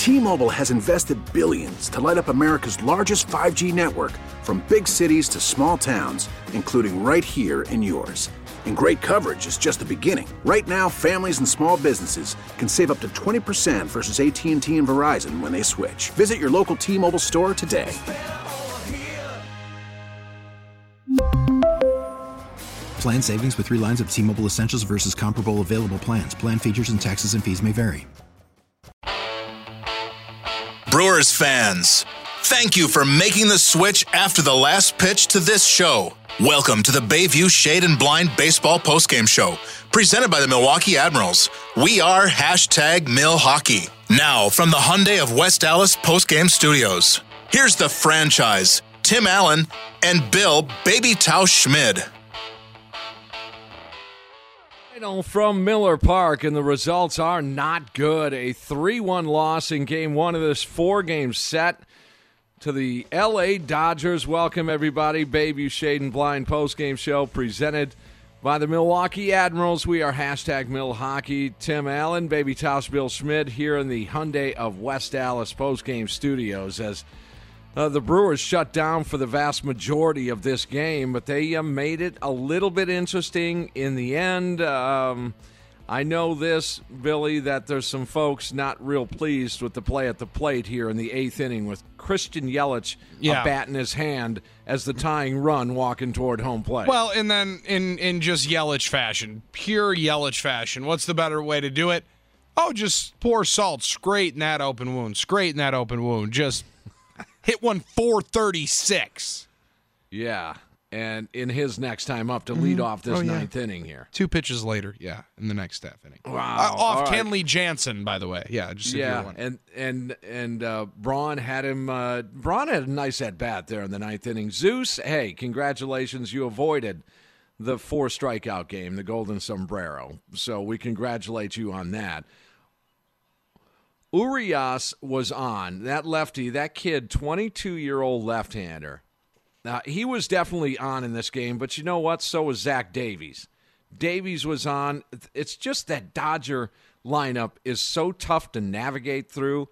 T-Mobile has invested billions to light up America's largest 5G network, from big cities to small towns, including right here in yours. And great coverage is just the beginning. Right now, families and small businesses can save up to 20% versus AT&T and Verizon when they switch. Visit your local T-Mobile store today. Plan savings with 3 lines of T-Mobile Essentials versus comparable available plans. Plan features and taxes and fees may vary. Brewers fans, thank you for making the switch after the last pitch to this show. Welcome to the Bayview Shade and Blind Baseball Postgame Show, presented by the Milwaukee Admirals. We are #MilHockey. Now, from the Hyundai of West Dallas Postgame Studios, here's the franchise, Tim Allen and Bill Baby Tausch Schmid. From Miller Park, and the results are not good. A 3-1 loss in Game 1 of this 4-game set to the L.A. Dodgers. Welcome, everybody. Bayview Shade and Blind postgame show presented by the Milwaukee Admirals. We are #MilHockey. Tim Allen, Baby Tausch, Bill Schmid here in the Hyundai of West Dallas postgame studios as the Brewers shut down for the vast majority of this game, but they made it a little bit interesting in the end. I know this, Billy, that there's some folks not real pleased with the play at the plate here in the 8th inning with Christian Yelich a bat in his hand as the tying run walking toward home plate. Well, and then in just Yelich fashion, pure Yelich fashion, what's the better way to do it? Oh, just pour salt straight in that open wound, just hit one 436. Yeah, and in his next time up to lead off this 9th inning here. 2 pitches later, in the next half inning. Wow. Off Kenley Jansen, by the way. And Braun had him. Braun had a nice at bat there in the 9th inning. Zeus, hey, congratulations, you avoided the 4 strikeout game, the Golden Sombrero. So we congratulate you on that. Urias was on, that lefty, that kid, 22-year-old left-hander. Now, he was definitely on in this game, but you know what? So was Zach Davies. Davies was on. It's just that Dodger lineup is so tough to navigate through.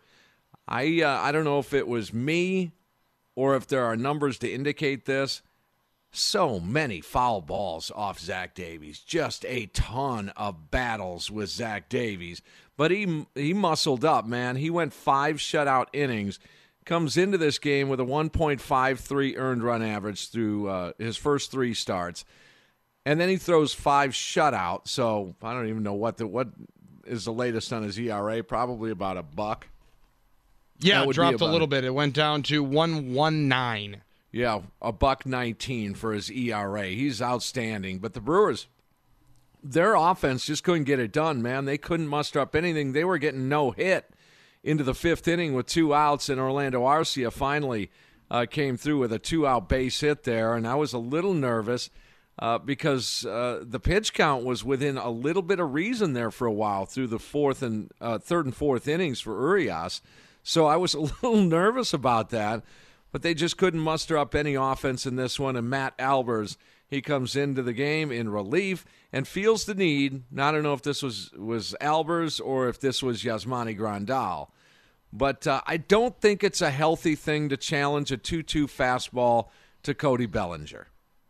I don't know if it was me or if there are numbers to indicate this. So many foul balls off Zach Davies. Just a ton of battles with Zach Davies. But he muscled up, man. He went 5 shutout innings. Comes into this game with a 1.53 earned run average through his first 3 starts. And then he throws 5 shutouts. So I don't even know what is the latest on his ERA. Probably about $1. Yeah, it dropped a little bit. It went down to 1.19. Yeah, $1.19 for his ERA. He's outstanding. But the Brewers, their offense just couldn't get it done, man. They couldn't muster up anything. They were getting no hit into the 5th inning with 2 outs, and Orlando Arcia finally came through with a 2-out base hit there. And I was a little nervous because the pitch count was within a little bit of reason there for a while through the 3rd and 4th innings for Urias. So I was a little nervous about that. But they just couldn't muster up any offense in this one. And Matt Albers, he comes into the game in relief and feels the need. Now, I don't know if this was Albers or if this was Yasmani Grandal. But I don't think it's a healthy thing to challenge a 2-2 fastball to Cody Bellinger.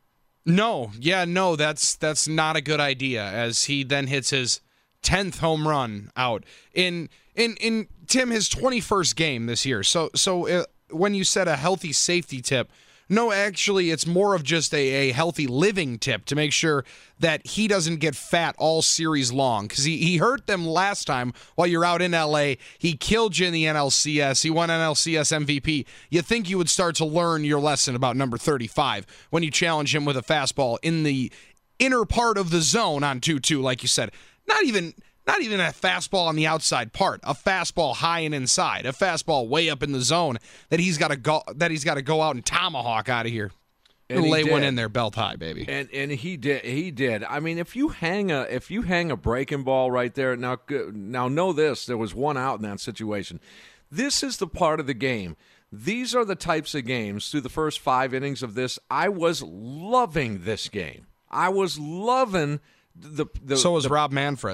No, that's not a good idea, as he then hits his 10th home run out in Tim, his 21st game this year. So when you said a healthy safety tip, no, actually, it's more of just a healthy living tip to make sure that he doesn't get fat all series long. Because he hurt them last time while you're out in L.A. He killed you in the NLCS. He won NLCS MVP. You think you would start to learn your lesson about number 35 when you challenge him with a fastball in the inner part of the zone on 2-2, like you said. Not even a fastball on the outside part, a fastball high and inside, a fastball way up in the zone that he's got to go out and tomahawk out of here. And lay one in there, belt high, baby. And he did. I mean, if you hang a breaking ball right there, now know this, there was 1 out in that situation. This is the part of the game. These are the types of games through the first 5 innings of this. I was loving this game. I was loving So was Rob Manfred.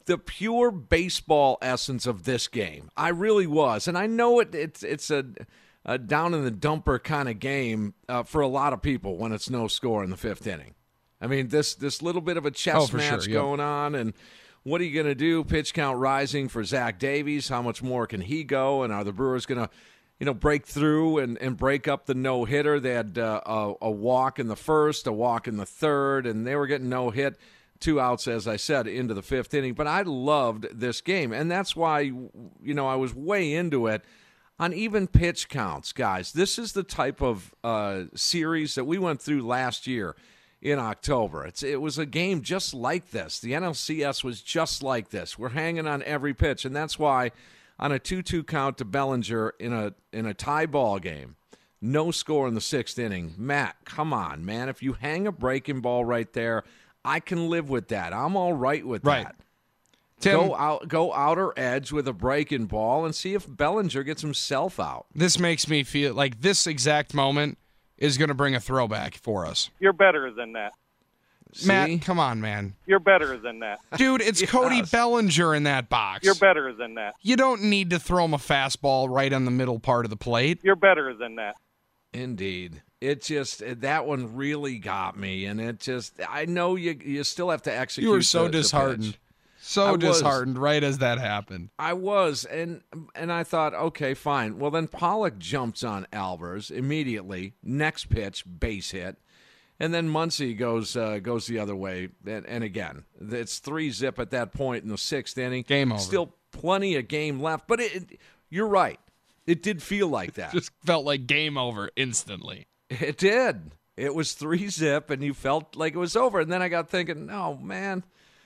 the pure baseball essence of this game. I really was. And I know it's a down in the dumper kind of game for a lot of people when it's no score in the fifth inning. I mean, this little bit of a chess match going on, and what are you going to do? Pitch count rising for Zach Davies. How much more can he go? And are the Brewers going to break through and break up the no-hitter? They had a walk in the first, a walk in the third, and they were getting no hit. 2 outs, as I said, into the fifth inning. But I loved this game, and that's why, I was way into it on even pitch counts, guys. This is the type of series that we went through last year in October. It was a game just like this. The NLCS was just like this. We're hanging on every pitch, and that's why on a 2-2 count to Bellinger in a tie ball game, no score in the sixth inning. Matt, come on, man. If you hang a breaking ball right there, I can live with that. I'm all right with that. Tim, go outer edge with a breaking ball and see if Bellinger gets himself out. This makes me feel like this exact moment is going to bring a throwback for us. You're better than that. Matt, come on, man. You're better than that. Dude, it's Yes. Cody Bellinger in that box. You're better than that. You don't need to throw him a fastball right on the middle part of the plate. You're better than that. Indeed. That one really got me, and I know you still have to execute. You were so the disheartened. pitch. So disheartened right as that happened. I was, and I thought, okay, fine. Well, then Pollock jumps on Alvarez immediately. Next pitch, base hit. And then Muncy goes the other way. And again, it's 3-0 at that point in the sixth inning. Game over. Still plenty of game left. But you're right. It did feel like that. Just felt like game over instantly. It did. It was 3-0, and you felt like it was over. And then I got thinking, no, man,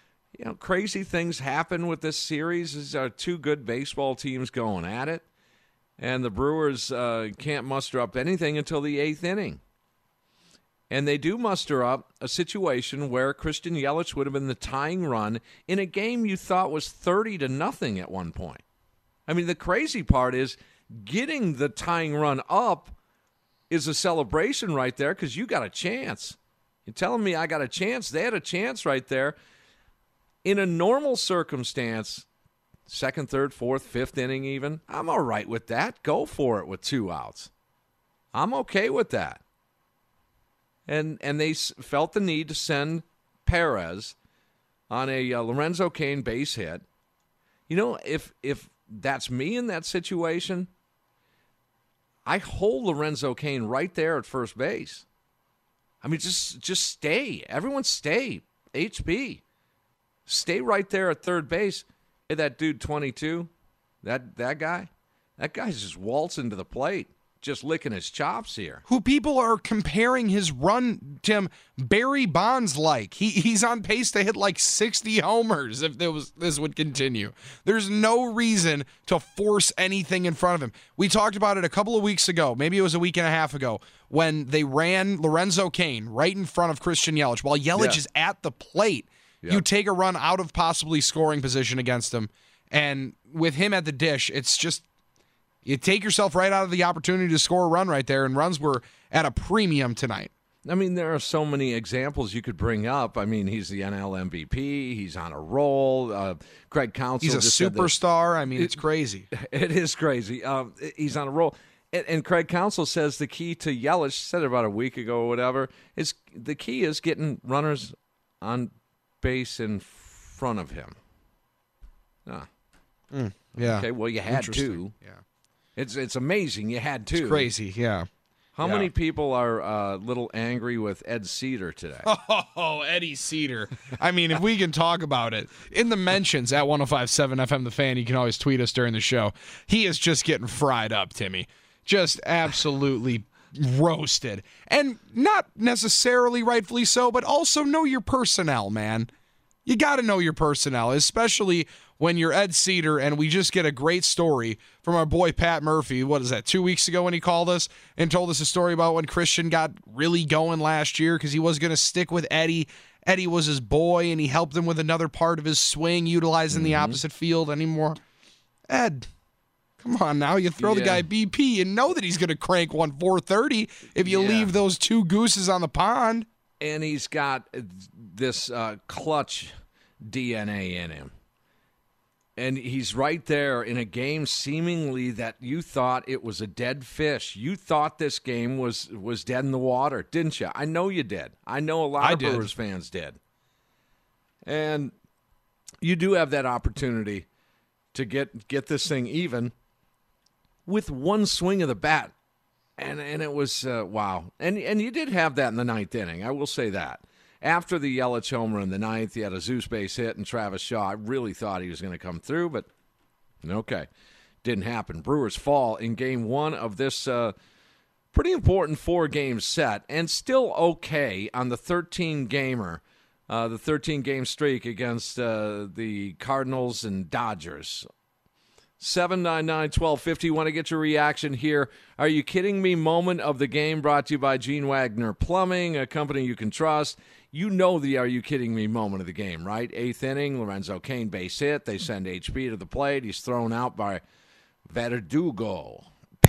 crazy things happen with this series. These are two good baseball teams going at it. And the Brewers can't muster up anything until the eighth inning. And they do muster up a situation where Christian Yelich would have been the tying run in a game you thought was 30-0 at one point. I mean, the crazy part is getting the tying run up is a celebration right there because you got a chance. You're telling me I got a chance? They had a chance right there. In a normal circumstance, second, third, fourth, fifth inning even, I'm all right with that. Go for it with 2 outs. I'm okay with that. And they felt the need to send Perez on a Lorenzo Cain base hit. If that's me in that situation, I hold Lorenzo Cain right there at first base. I mean, just stay. Everyone stay. HB. Stay right there at third base. Hey, that dude 22, that guy's just waltzing to the plate, just licking his chops here. Who people are comparing his run, Tim, Barry Bonds like. He's on pace to hit like 60 homers if this would continue. There's no reason to force anything in front of him. We talked about it a couple of weeks ago, maybe it was a week and a half ago, when they ran Lorenzo Cain right in front of Christian Yelich. While Yelich is at the plate, you take a run out of possibly scoring position against him. And with him at the dish, it's just, you take yourself right out of the opportunity to score a run right there, and runs were at a premium tonight. I mean, there are so many examples you could bring up. I mean, he's the NL MVP. He's on a roll. Craig Counsell. He's a superstar. I mean, it's crazy. It is crazy. He's on a roll. And Craig Counsell says the key to Yelich, said it about a week ago or whatever, is the key is getting runners on base in front of him. Yeah. Okay, well, you had two. Yeah. It's amazing you had two. It's crazy, yeah. How many people are a little angry with Ed Cedar today? Oh, Eddie Cedar. I mean, if we can talk about it. In the mentions at 105.7 FM The Fan, you can always tweet us during the show. He is just getting fried up, Timmy. Just absolutely roasted. And not necessarily rightfully so, but also know your personnel, man. You got to know your personnel, especially when you're Ed Cedar, and we just get a great story from our boy Pat Murphy. What is that, 2 weeks ago when he called us and told us a story about when Christian got really going last year because he was going to stick with Eddie. Eddie was his boy, and he helped him with another part of his swing, utilizing the opposite field anymore. Ed, come on now. You throw the guy BP and know that he's going to crank 430 if you leave those two gooses on the pond. And he's got this clutch DNA in him. And he's right there in a game seemingly that you thought it was a dead fish. You thought this game was dead in the water, didn't you? I know you did. I know a lot of Brewers fans did. And you do have that opportunity to get this thing even with one swing of the bat. And it was, wow. And you did have that in the ninth inning, I will say that. After the Yelich homer in the ninth, he had a Zeus base hit, and Travis Shaw, I really thought he was going to come through, but okay, didn't happen. Brewers fall in game one of this pretty important 4-game set, and still okay on the 13-gamer, the 13-game streak against the Cardinals and Dodgers. 799-1250. Want to get your reaction here. Are you kidding me? Moment of the game brought to you by Gene Wagner Plumbing, a company you can trust. You know the Are You Kidding Me moment of the game, right? 8th inning, Lorenzo Cain base hit. They send HB to the plate. He's thrown out by Verdugo.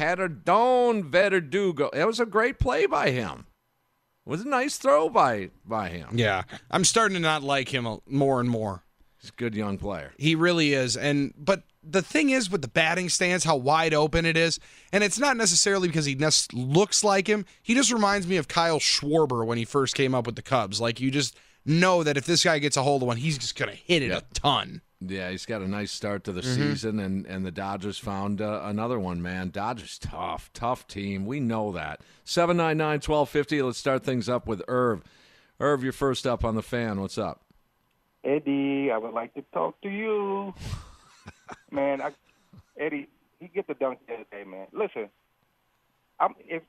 Verdugo. It was a great play by him. It was a nice throw by him. Yeah, I'm starting to not like him more and more. He's a good young player. He really is. But the thing is with the batting stance, how wide open it is, and it's not necessarily because he looks like him. He just reminds me of Kyle Schwarber when he first came up with the Cubs. Like, you just know that if this guy gets a hold of one, he's just going to hit it a ton. Yeah, he's got a nice start to the season, and the Dodgers found another one, man. Dodgers, tough team. We know that. 799-1250. Let's start things up with Irv. Irv, you're first up on the Fan. What's up? Eddie, I would like to talk to you. Man, Eddie, he get the dunk the other day, man. Listen, if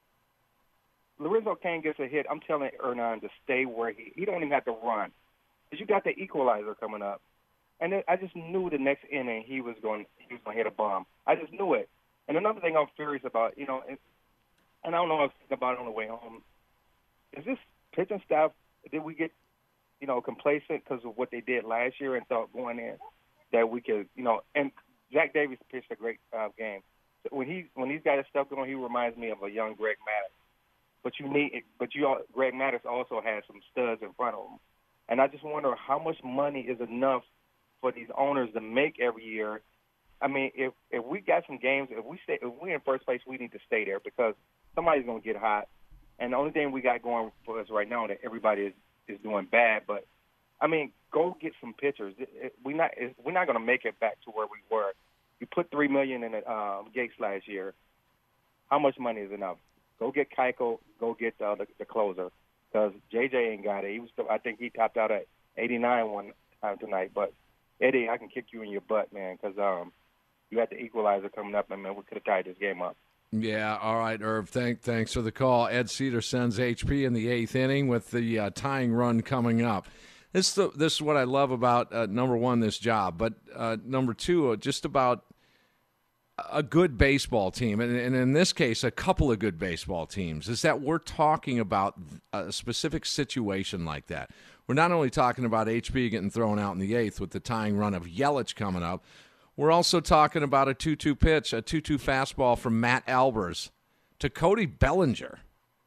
Lorenzo Cain gets a hit, I'm telling Hernan to stay where he don't even have to run. Because you got the equalizer coming up. And then I just knew the next inning he was going to hit a bomb. I just knew it. And another thing I'm furious about, and I don't know if I was thinking about it on the way home, is this pitching staff, did we get complacent because of what they did last year and thought going in that we could, and Zach Davies pitched a great game. So when he's got his stuff going, he reminds me of a young Greg Maddux. Greg Maddux also has some studs in front of him. And I just wonder how much money is enough for these owners to make every year. I mean, if we got some games, if we're in first place, we need to stay there because somebody's going to get hot. And the only thing we got going for us right now that everybody is doing bad, but I mean, go get some pitchers. We're not going to make it back to where we were. You put $3 million in Gates last year. How much money is enough? Go get Keuchel. Go get the closer because JJ ain't got it. I think he topped out at 89 one time tonight. But Eddie, I can kick you in your butt, man, because you had the equalizer coming up, and man, we could have tied this game up. Yeah, all right, Irv. Thanks for the call. Ed Cedar sends HP in the 8th inning with the tying run coming up. This is what I love about, number one, this job, but number two, just about a good baseball team, and in this case, a couple of good baseball teams, is that we're talking about a specific situation like that. We're not only talking about HP getting thrown out in the 8th with the tying run of Yelich coming up, we're also talking about a 2-2 pitch, a 2-2 fastball from Matt Albers to Cody Bellinger.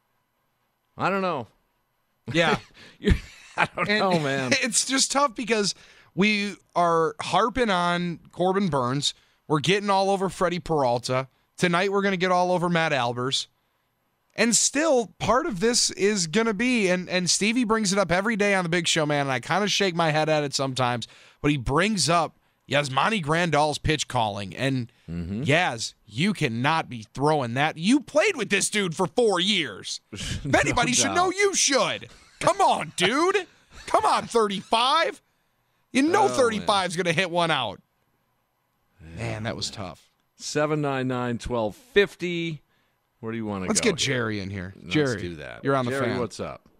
I don't know. Yeah. I don't know, man. It's just tough because we are harping on Corbin Burns. We're getting all over Freddie Peralta. Tonight we're going to get all over Matt Albers. And still, part of this is going to be, and Stevie brings it up every day on the Big Show, man, and I kind of shake my head at it sometimes, but he brings up Yasmani Grandal's pitch calling. And, Yaz, you cannot be throwing that. You played with this dude for 4 years. If anybody should know, you should. Come on, dude. Come on, 35. You know 35's going to hit one out. Man, that was tough. 799-1250. Where do you want to go? Let's get Jerry in here. Jerry, let's do that. You're on the Jerry, Fan. What's up?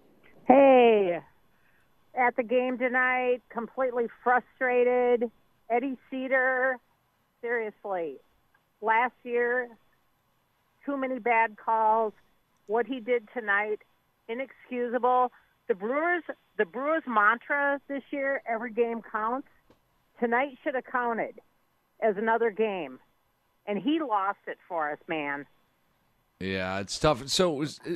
Hey, at the game tonight, completely frustrated. Eddie Cedar, seriously, last year, too many bad calls. What he did tonight, inexcusable. The Brewers mantra this year, every game counts. Tonight should have counted as another game, and he lost it for us, man. Yeah, it's tough. So it was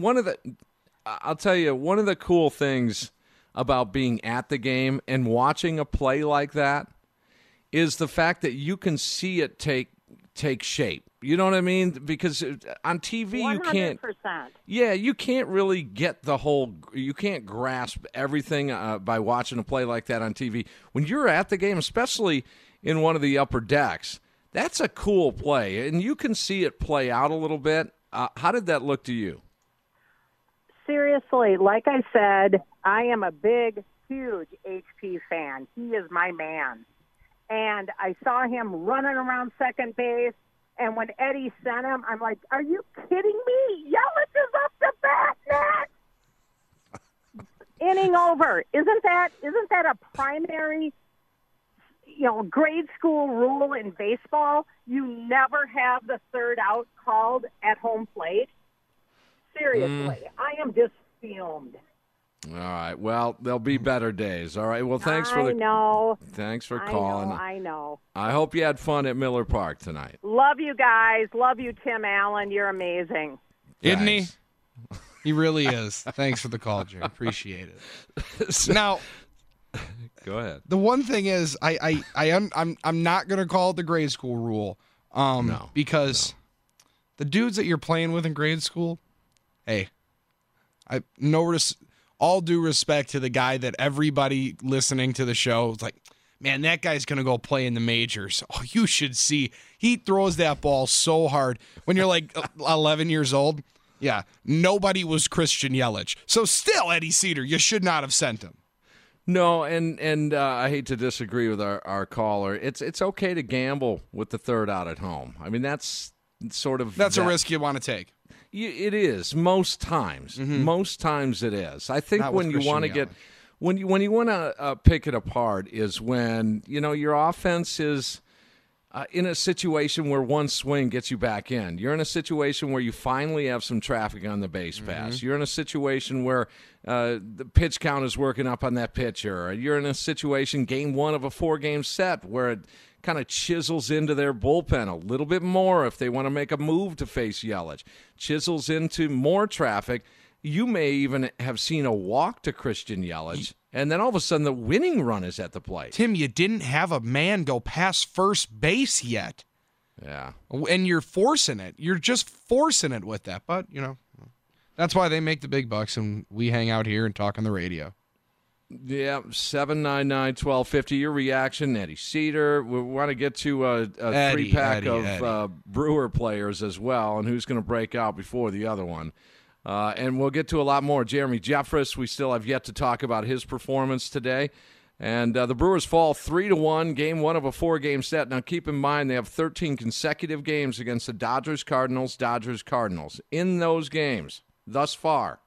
I'll tell you, one of the cool things about being at the game and watching a play like that is the fact that you can see it take shape. You know what I mean? Because on TV 100%. you can't. Yeah, you can't really get the whole. You can't grasp everything by watching a play like that on TV. When you're at the game, especially in one of the upper decks, that's a cool play, and you can see it play out a little bit. How did that look to you? Seriously, like I said, I am a big, huge HP fan. He is my man. And I saw him running around second base. And when Eddie sent him, I'm like, are you kidding me? Yelich is up the bat net. Inning over. Isn't that a primary, grade school rule in baseball? You never have the third out called at home plate. Seriously, I am just fumed. All right. Well, there'll be better days. All right. Well, thanks for Thanks for calling. I know. I hope you had fun at Miller Park tonight. Love you guys. Love you, Tim Allen. You're amazing. Isn't he? He really is. Thanks for the call, Jerry. Appreciate it. Now, go ahead. The one thing is, I'm not going to call it the grade school rule, because the dudes that you're playing with in grade school, hey, all due respect to the guy that everybody listening to the show is like, man, that guy's going to go play in the majors. Oh, you should see. He throws that ball so hard when you're like 11 years old. Yeah, nobody was Christian Yelich. So still, Eddie Cedar, you should not have sent him. No, and I hate to disagree with our caller. It's okay to gamble with the third out at home. I mean, that's sort of... That's a risk you want to take. It is most times. Mm-hmm. Most times it is. I think Not when with you Christian want to Yelich. get when you want to pick it apart is when your offense is in a situation where one swing gets you back in. You're in a situation where you finally have some traffic on the base pass. You're in a situation where the pitch count is working up on that pitcher. You're in a situation, game one of a 4-game set, where it kind of chisels into their bullpen a little bit more if they want to make a move to face Yelich. Chisels into more traffic. You may even have seen a walk to Christian Yelich, and then all of a sudden the winning run is at the plate. Tim, you didn't have a man go past first base yet. Yeah. And you're forcing it. You're just forcing it with that. But, that's why they make the big bucks, and we hang out here and talk on the radio. Yeah, 799-1250. Your reaction, Eddie Cedar. We want to get to a three-pack of Brewer players as well, and who's going to break out before the other one. And we'll get to a lot more. Jeremy Jeffress, we still have yet to talk about his performance today. And the Brewers fall 3-1, game one of a 4-game set. Now, keep in mind, they have 13 consecutive games against the Dodgers, Cardinals. In those games, thus far,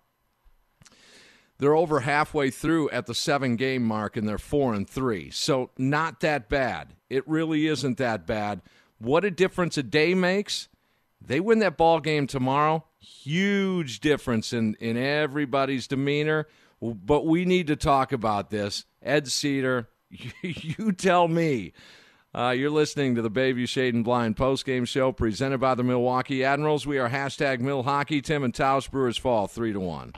they're over halfway through at the 7-game mark, and they're 4-3. So not that bad. It really isn't that bad. What a difference a day makes. They win that ball game tomorrow. Huge difference in everybody's demeanor. But we need to talk about this. Ed Cedar, you tell me. You're listening to the Bayview Shade and Blind postgame show presented by the Milwaukee Admirals. We are #MilHockey. Tim and Taos. Brewers fall 3-1.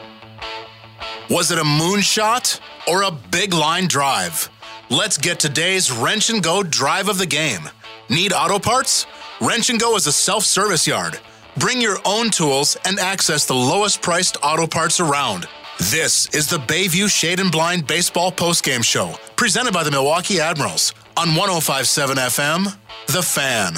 Was it a moonshot or a big line drive? Let's get today's Wrench and Go drive of the game. Need auto parts? Wrench and Go is a self-service yard. Bring your own tools and access the lowest priced auto parts around. This is the Bayview Shade and Blind baseball postgame show presented by the Milwaukee Admirals on 105.7 FM, The Fan.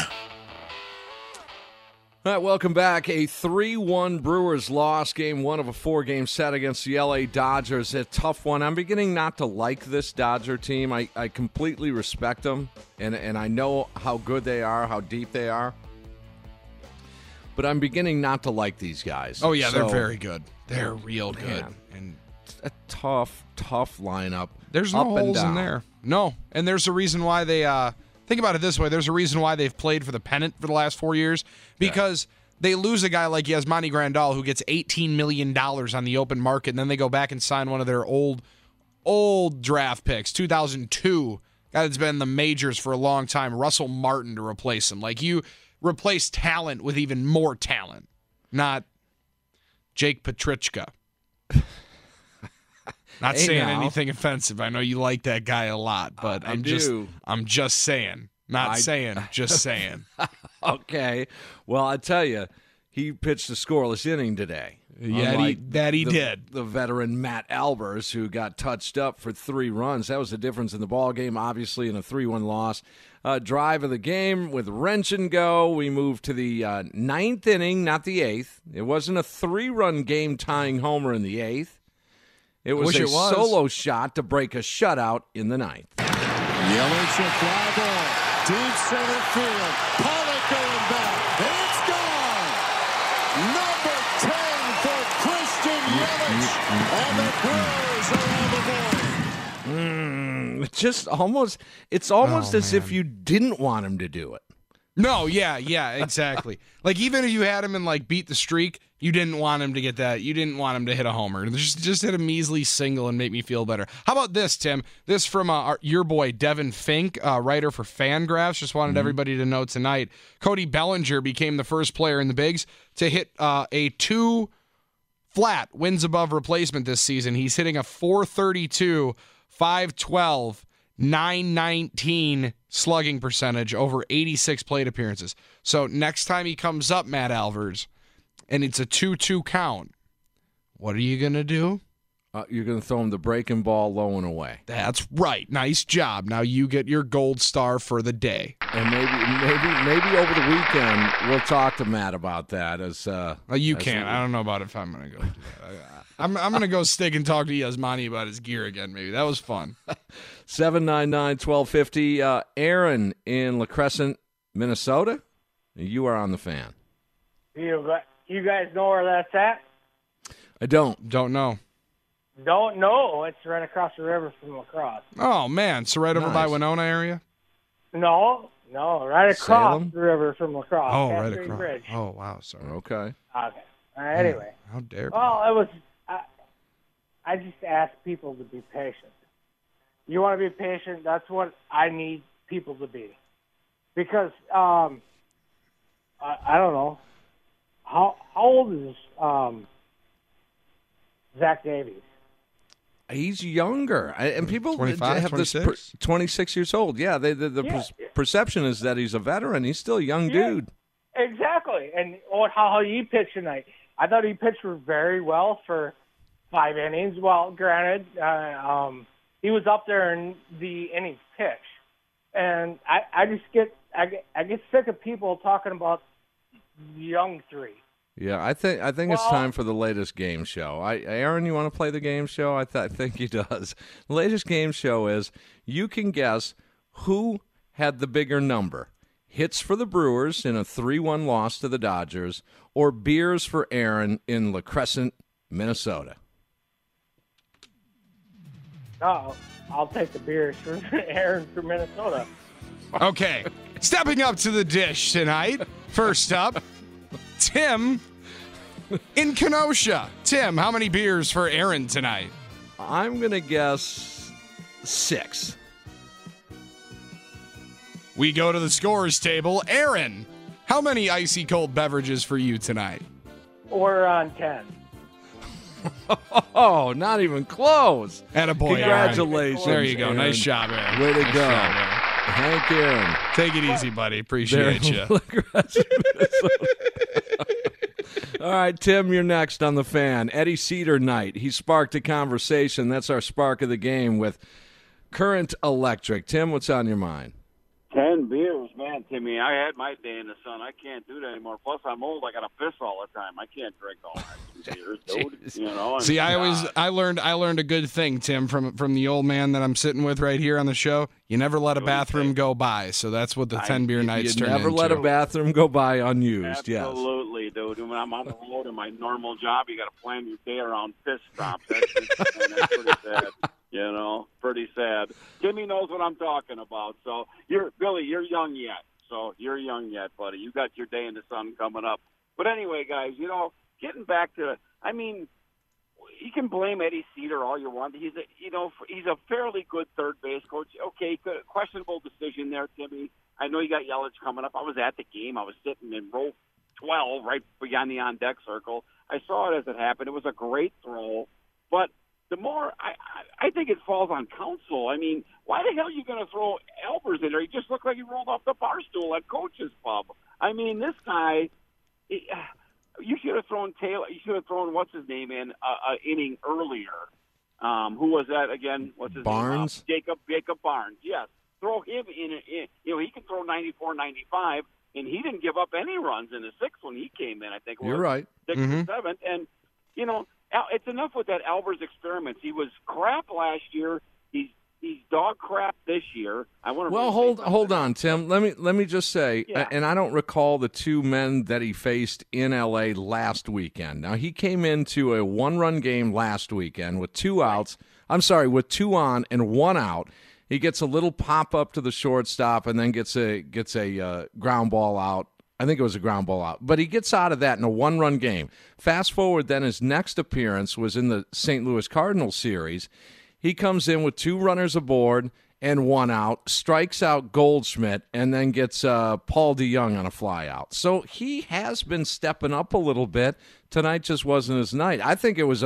All right, welcome back. A 3-1 Brewers loss, game one of a 4-game set against the LA Dodgers. A tough one. I'm beginning not to like this Dodger team. I completely respect them, and I know how good they are, how deep they are. But I'm beginning not to like these guys. Oh, yeah, they're very good. They're real good. Man, and a tough lineup. There's no holes in there. No, and there's a reason why they think about it this way. There's a reason why they've played for the pennant for the last 4 years, because they lose a guy like Yasmani Grandal who gets $18 million on the open market, and then they go back and sign one of their old draft picks, 2002, guy that's been in the majors for a long time, Russell Martin, to replace him. Like, you replace talent with even more talent, not Jake Petrichka. Not Hey, saying now. anything offensive. I know you like that guy a lot, but I I'm do. just saying. Not saying, just saying. Okay. Well, I tell you, he pitched a scoreless inning today. Yeah, Unlike he did. The veteran Matt Albers, who got touched up for 3 runs. That was the difference in the ball game, obviously, in a 3-1 loss. Drive of the game with wrench and go. We moved to the 9th inning, not the 8th. It wasn't a 3-run game-tying homer in the 8th. It was Wish a it was. solo shot to break a shutout in the 9th. Yelich a fly ball. Deep center field. Pollock going back. And it's gone. Number 10 for Christian Yelich. And the Brewers are on the board. It's almost as if you didn't want him to do it. No, yeah, exactly. Like, even if you had him in, like, beat the streak, you didn't want him to get that. You didn't want him to hit a homer. Just hit a measly single and make me feel better. How about this, Tim? This from your boy, Devin Fink, writer for Fangraphs. Just wanted everybody to know tonight. Cody Bellinger became the first player in the bigs to hit a 2 flat wins above replacement this season. He's hitting a .432, .512, .919 slugging percentage over 86 plate appearances. So next time he comes up, Matt Albers, and it's a 2-2 count, what are you going to do? You're going to throw him the breaking ball low and away. That's right. Nice job. Now you get your gold star for the day. And maybe over the weekend we'll talk to Matt about that. You can't. I don't know about if I'm going to go do that. I'm going to go stick and talk to Yasmani about his gear again, maybe. That was fun. 799-1250. Aaron in La Crescent, Minnesota. You are on the Fan. You guys know where that's at? I don't. Don't know. Don't know. It's right across the river from La Crosse. Oh, man. So right over by Nice. Winona area? No, right across Salem? the river from La Crosse. Oh, right Cascade across. Bridge. Oh, wow. Sorry. Okay. Okay. Anyway. How dare Well, it was. I just ask people to be patient. You want to be patient? That's what I need people to be. Because I don't know. How old is Zach Davies? He's younger, and people 25, have 26? this 26 years old. Yeah, the perception is that he's a veteran. He's still a young dude. Exactly. And how he pitched tonight. I thought he pitched very well for 5 innings. Well, granted, he was up there in the innings pitch, and I get sick of people talking about young 3. Yeah, I think it's time for the latest game show. Aaron, you want to play the game show? I think he does. The latest game show is you can guess who had the bigger number: hits for the Brewers in a 3-1 loss to the Dodgers, or beers for Aaron in La Crescent, Minnesota. I'll take the beers for Aaron from Minnesota. Okay. Stepping up to the dish tonight. First up, Tim in Kenosha. Tim, how many beers for Aaron tonight? I'm going to guess 6. We go to the scores table. Aaron, how many icy cold beverages for you tonight? We're on 10. Oh, not even close. Attaboy, Congratulations. Aaron. There you go. Aaron. Nice job, Aaron. Way to Nice go. job, Aaron. Hank Aaron. Take it easy, buddy. Appreciate you. All right, Tim, you're next on the Fan. Eddie Cedar night. He sparked a conversation. That's our spark of the game with Current Electric. Tim, what's on your mind? 10 beers, man, Timmy. I had my day in the sun. I can't do that anymore. Plus, I'm old. I got to piss all the time. I can't drink all that beers, dude. You know. See, I learned a good thing, Tim, from the old man that I'm sitting with right here on the show. You never let a bathroom go by. So that's what the 10 beer nights turn into. You never let a bathroom go by unused. Absolutely, dude. When I'm on the road in my normal job, you got to plan your day around piss stops. That's pretty sad. You know, pretty sad. Timmy knows what I'm talking about. So, Billy, you're young yet. So, you're young yet, buddy. You got your day in the sun coming up. But anyway, guys, you know, getting back to, I mean, you can blame Eddie Cedar all you want. He's a fairly good third base coach. Okay, good, questionable decision there, Timmy. I know you got Yelich coming up. I was at the game. I was sitting in row 12 right beyond the on-deck circle. I saw it as it happened. It was a great throw. But the more I think it falls on Counsell. I mean, why the hell are you going to throw Albers in there? He just looked like he rolled off the bar stool at Coach's Pub. I mean, this guy, you should have thrown Taylor. You should have thrown what's his name in inning earlier. Who was that again? What's his Barnes? name? Jacob Barnes. Yes, throw him in. You know, he can throw 94, 95, and he didn't give up any runs in the sixth when he came in. I think it was You're right. 6th or 7th, and you know, it's enough with that Albers experiments. He was crap last year. He's dog crap this year. I want to. Well, hold on, Tim. Let me just say, and I don't recall the two men that he faced in L.A. last weekend. Now he came into a 1-run game last weekend with 2 outs. I'm sorry, with 2 on and 1 out. He gets a little pop up to the shortstop and then gets a ground ball out. I think it was a ground ball out. But he gets out of that in a 1-run game. Fast forward, then his next appearance was in the St. Louis Cardinals series. He comes in with 2 runners aboard and 1 out, strikes out Goldschmidt, and then gets Paul DeJong on a fly out. So he has been stepping up a little bit. Tonight just wasn't his night. I think it was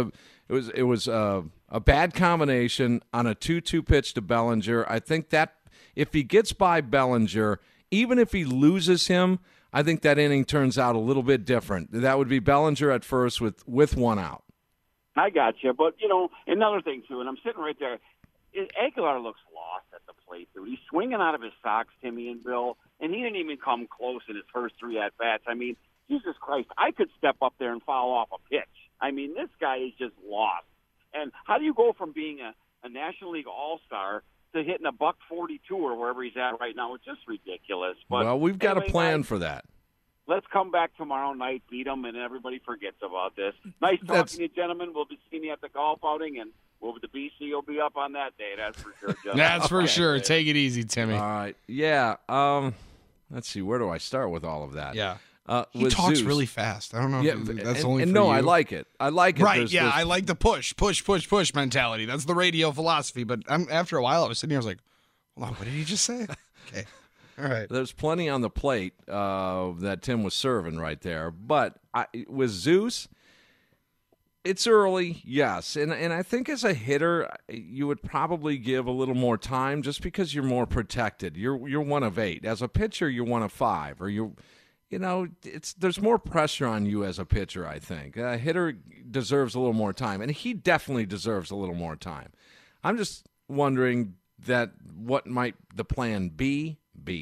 a bad combination on a 2-2 pitch to Bellinger. I think that if he gets by Bellinger, even if he loses him, I think that inning turns out a little bit different. That would be Bellinger at first with 1 out. I got you, but you know another thing too, and I'm sitting right there. Aguilar looks lost at the plate, dude. He's swinging out of his socks, Timmy and Bill, and he didn't even come close in his first 3 at bats. I mean, Jesus Christ, I could step up there and foul off a pitch. I mean, this guy is just lost. And how do you go from being a National League All-Star to hitting a $142 or wherever he's at right now? It's just ridiculous. But well, we've got anyway, a plan for that. Let's come back tomorrow night, beat them, and everybody forgets about this. Nice talking to you, gentlemen. We'll be seeing you at the golf outing, and the BC will be up on that day. That's for sure, gentlemen. That's for sure. Take it easy, Timmy. All right. Yeah. Let's see. Where do I start with all of that? Yeah. He talks Zeus. really fast. I don't know if that's and, only and for no, you. I like it. I like it. Right, I like the push mentality. That's the radio philosophy. But after a while, I was sitting here, I was like, hold on, what did he just say? Okay. All right. There's plenty on the plate that Tim was serving right there. But with Zeus, it's early, yes. And I think as a hitter, you would probably give a little more time just because you're more protected. You're 1 of 8. As a pitcher, you're 1 of 5. Or there's more pressure on you as a pitcher, I think. A hitter deserves a little more time. And he definitely deserves a little more time. I'm just wondering what might the plan be.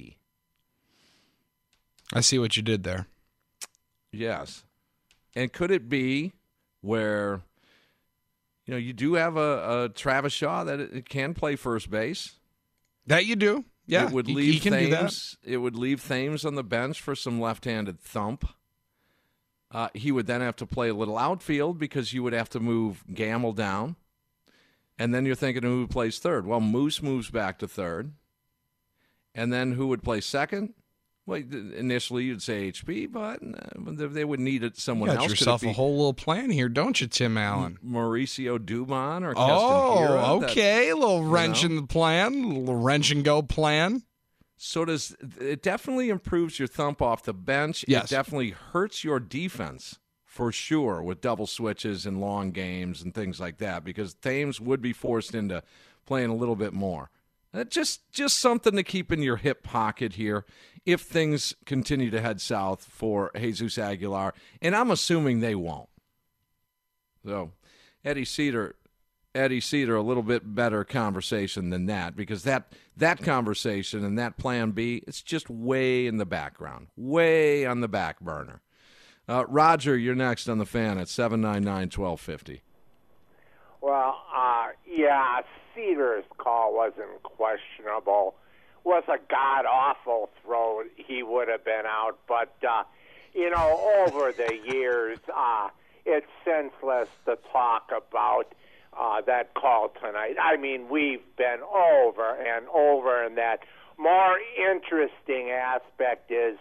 I see what you did there. Yes. And could it be where, you do have a Travis Shaw that it can play first base? That you do. Yeah. It would leave Thames. It would leave Thames on the bench for some left-handed thump. He would then have to play a little outfield because you would have to move Gamble down. And then you're thinking who plays third. Well, Moose moves back to third. And then who would play second? Well, initially you'd say HB, but they would need someone else. You got yourself a whole little plan here, don't you, Tim Allen? Mauricio Dubon or Keston Hira. Oh, okay. A little wrench in the plan, a little wrench-and-go plan. So it definitely improves your thump off the bench. Yes. It definitely hurts your defense for sure with double switches and long games and things like that because Thames would be forced into playing a little bit more. Just something to keep in your hip pocket here if things continue to head south for Jesus Aguilar, and I'm assuming they won't. So Eddie Cedar, a little bit better conversation than that because that conversation and that plan B, it's just way in the background, way on the back burner. Roger, you're next on the Fan at 799-1250. Well, Cedar's call wasn't questionable. Was a god-awful throw, he would have been out. But, over the years, it's senseless to talk about that call tonight. I mean, we've been over and over, and that more interesting aspect is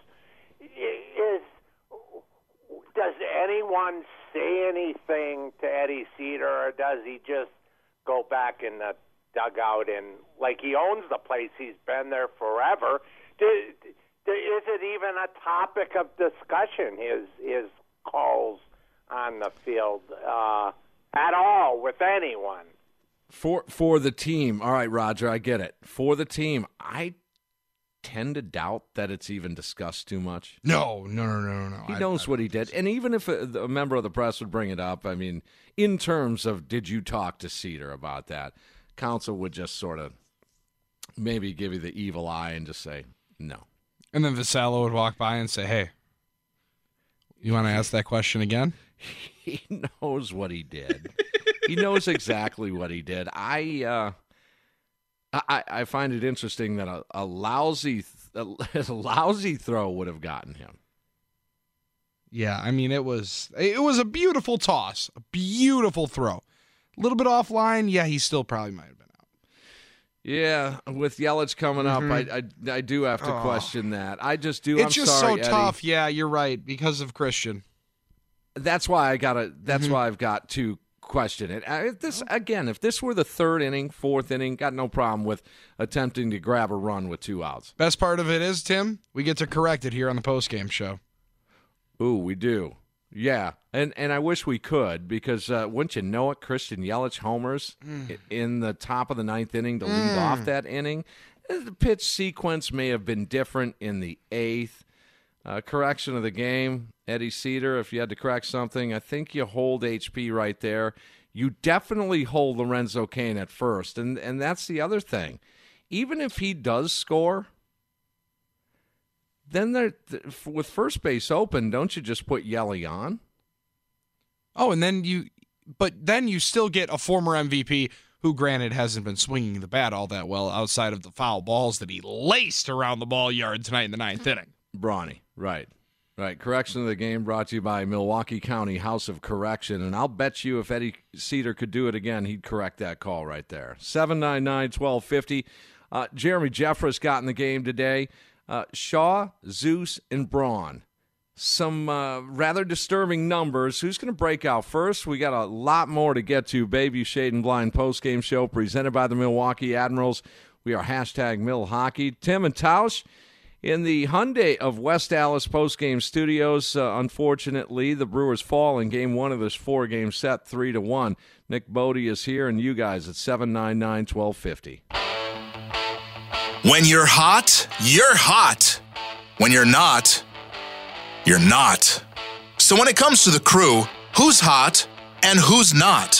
does anyone say anything to Eddie Cedar, or does he just go back in the dugout and like he owns the place? He's been there forever. Is it even a topic of discussion, his calls on the field at all with anyone? For the team. All right, Roger, I get it. For the team, I tend to doubt that it's even discussed too much. No. He knows what he did. And even if a member of the press would bring it up, I mean, in terms of did you talk to Cedar about that, counsel would just sort of maybe give you the evil eye and just say no. And then Vassallo would walk by and say, hey, you want to ask that question again? He knows what he did. He knows exactly what he did. I find it interesting that a lousy throw would have gotten him. Yeah, I mean, it was a beautiful toss, a beautiful throw. A little bit offline, yeah, he still probably might have been out. Yeah, with Yelich coming up, I do have to question that. I just do. It's I'm just sorry, so tough. Yeah, you're right, because of Christian. That's why I gotta. That's why I've got to question it. If this were the third inning, fourth inning, got no problem with attempting to grab a run with 2 outs. Best part of it is, Tim, we get to correct it here on the postgame show. Ooh, we do. Yeah, and I wish we could, because wouldn't you know it, Christian Yelich homers in the top of the 9th inning to lead off that inning. The pitch sequence may have been different in the 8th. Correction of the game, Eddie Cedar, if you had to correct something, I think you hold HP right there. You definitely hold Lorenzo Cain at first, and that's the other thing. Even if he does score, then with first base open, don't you just put Yelly on? Oh, and then you still get a former MVP who, granted, hasn't been swinging the bat all that well outside of the foul balls that he laced around the ball yard tonight in the 9th inning. Brawny, right. Correction of the game brought to you by Milwaukee County House of Correction, and I'll bet you if Eddie Cedar could do it again, he'd correct that call right there. 799-1250. Jeremy Jeffress got in the game today. Shaw, Zeus, and Braun. Some rather disturbing numbers. Who's going to break out first? We got a lot more to get to. Bayview Shade and Blind postgame show presented by the Milwaukee Admirals. We are hashtag Mill Hockey. Tim and Tausch in the Hyundai of West Allis postgame studios. Unfortunately, the Brewers fall in Game 1 of this 4-game set, 3-1. Nick Bodie is here, and you guys at 799-1250. When you're hot, you're hot. When you're not, you're not. So when it comes to the crew, who's hot and who's not?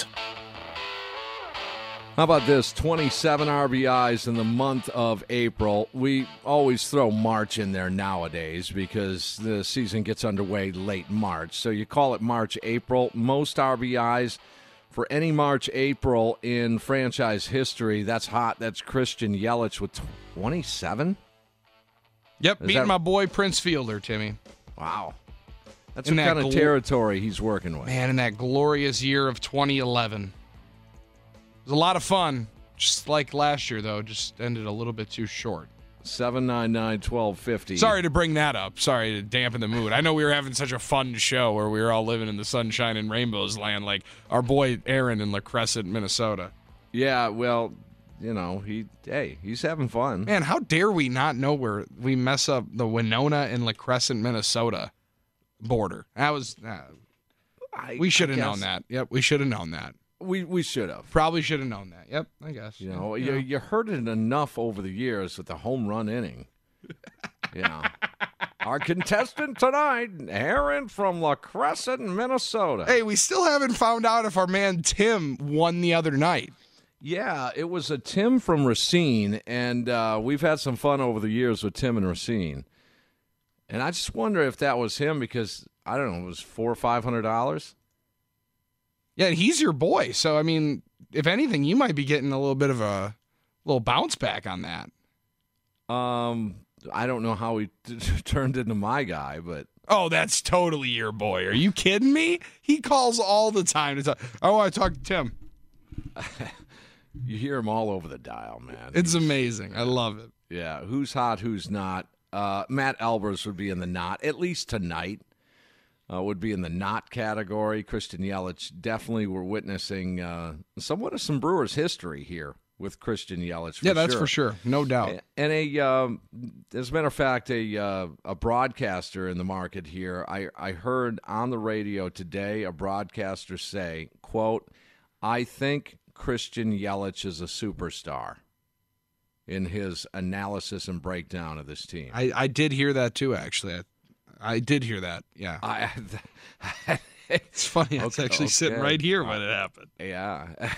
How about this? 27 RBIs in the month of April. We always throw March in there nowadays because the season gets underway late March. So you call it March, April. Most RBIs for any March, April in franchise history. That's hot. That's Christian Yelich with 27? Yep, beating my boy Prince Fielder, Timmy. Wow. That's what kind of territory he's working with. Man, in that glorious year of 2011. It was a lot of fun. Just like last year, though, just ended a little bit too short. 799-1250. Sorry to bring that up. Sorry to dampen the mood. I know we were having such a fun show where we were all living in the sunshine and rainbows land, like our boy Aaron in La Crescent, Minnesota. Yeah, well, you know, he's having fun. Man, how dare we not know where we mess up the Winona and La Crescent, Minnesota border? That was we should have known that. Yep, we should have known that. We should have. Probably should have known that. Yep, I guess. You know, you heard it enough over the years with the home run inning. Yeah. Our contestant tonight, Aaron from La Crescent, Minnesota. Hey, we still haven't found out if our man Tim won the other night. Yeah, it was a Tim from Racine, and we've had some fun over the years with Tim and Racine. And I just wonder if that was him because, I don't know, it was $400 or $500? Yeah, he's your boy. So, I mean, if anything, you might be getting a little bit of a little bounce back on that. I don't know how he turned into my guy, but... Oh, that's totally your boy. Are you kidding me? He calls all the time to talk. I want to talk to Tim. You hear him all over the dial, man. It's amazing. I love it. Yeah, who's hot, who's not. Matt Albers would be in the not, at least tonight. Would be in the not category. Christian Yelich, definitely we're witnessing somewhat of some Brewers history here with Christian Yelich. Yeah, that's for sure. No doubt. And as a matter of fact, a broadcaster in the market here, I heard on the radio today a broadcaster say, quote, I think Christian Yelich is a superstar in his analysis and breakdown of this team. I did hear that too, actually. I did hear that, yeah. It's funny. It's actually sitting right here when it happened. Yeah.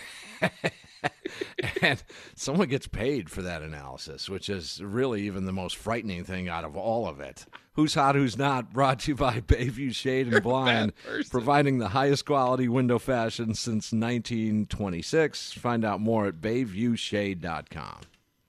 And someone gets paid for that analysis, which is really even the most frightening thing out of all of it. Who's Hot, Who's Not, brought to you by Bayview Shade and Blind, providing the highest quality window fashion since 1926. Find out more at bayviewshade.com.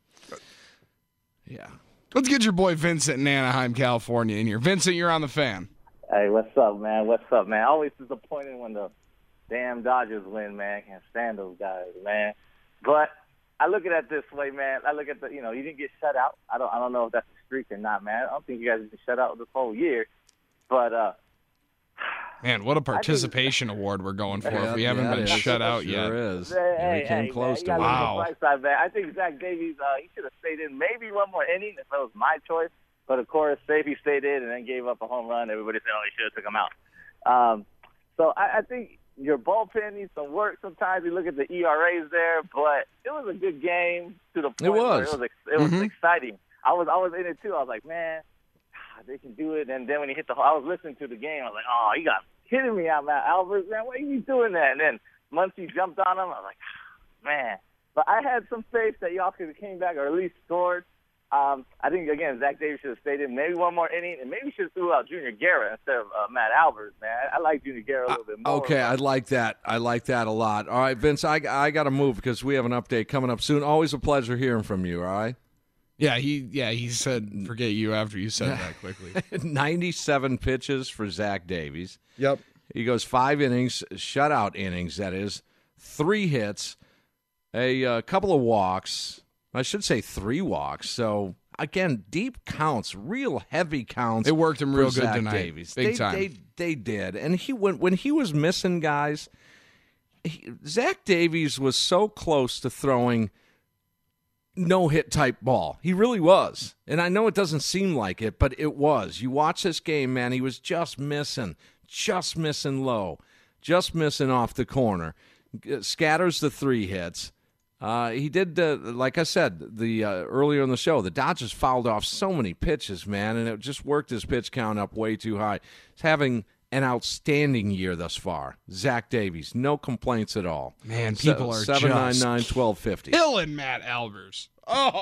Yeah. Let's get your boy Vincent in Anaheim, California in here. Vincent, you're on the Fan. Hey, what's up, man? What's up, man? Always disappointed when the damn Dodgers win, man. Can't stand those guys, man. But I look at it this way, man. I look at you didn't get shut out. I don't know if that's a streak or not, man. I don't think you guys have been shut out this whole year. But man, what a participation award we're going for if we haven't been shut out yet. Sure is. Hey, we came close to it. Wow. Side, man. I think Zach Davies, he should have stayed in maybe one more inning if that was my choice. But, of course, say if he stayed in and then gave up a home run, everybody said, he should have took him out. So I think your bullpen needs some work sometimes. You look at the ERAs there, but it was a good game to the point where it was exciting. I was in it, too. I was like, man, they can do it. And then when he hit I was listening to the game. I was like, oh, you got hitting me out, Matt Albers, man. Why are you doing that? And then Muncy jumped on him. I was like, man. But I had some faith that y'all could have came back or at least scored. I think, again, Zach Davies should have stayed in maybe one more inning, and maybe should have threw out Junior Guerra instead of Matt Albers, man. I like Junior Guerra a little bit more. Okay, I like that. I like that a lot. All right, Vince, I got to move because we have an update coming up soon. Always a pleasure hearing from you, all right? Yeah, he said forget you after you said that quickly. 97 pitches for Zach Davies. Yep. He goes 5 innings, shutout innings, that is, 3 hits, a couple of walks. I should say 3 walks. So, again, deep counts, real heavy counts. It worked him real good Zach tonight. Davies. Big time. They did. And when he was missing guys, Zach Davies was so close to throwing no-hit type ball. He really was. And I know it doesn't seem like it, but it was. You watch this game, man, he was just missing low, just missing off the corner. Scatters the 3 hits. He did, like I said, earlier in the show, the Dodgers fouled off so many pitches, man, and it just worked his pitch count up way too high. He's having an outstanding year thus far. Zach Davies, no complaints at all. Man, people are 799-1250. Killing Matt Albers. Oh,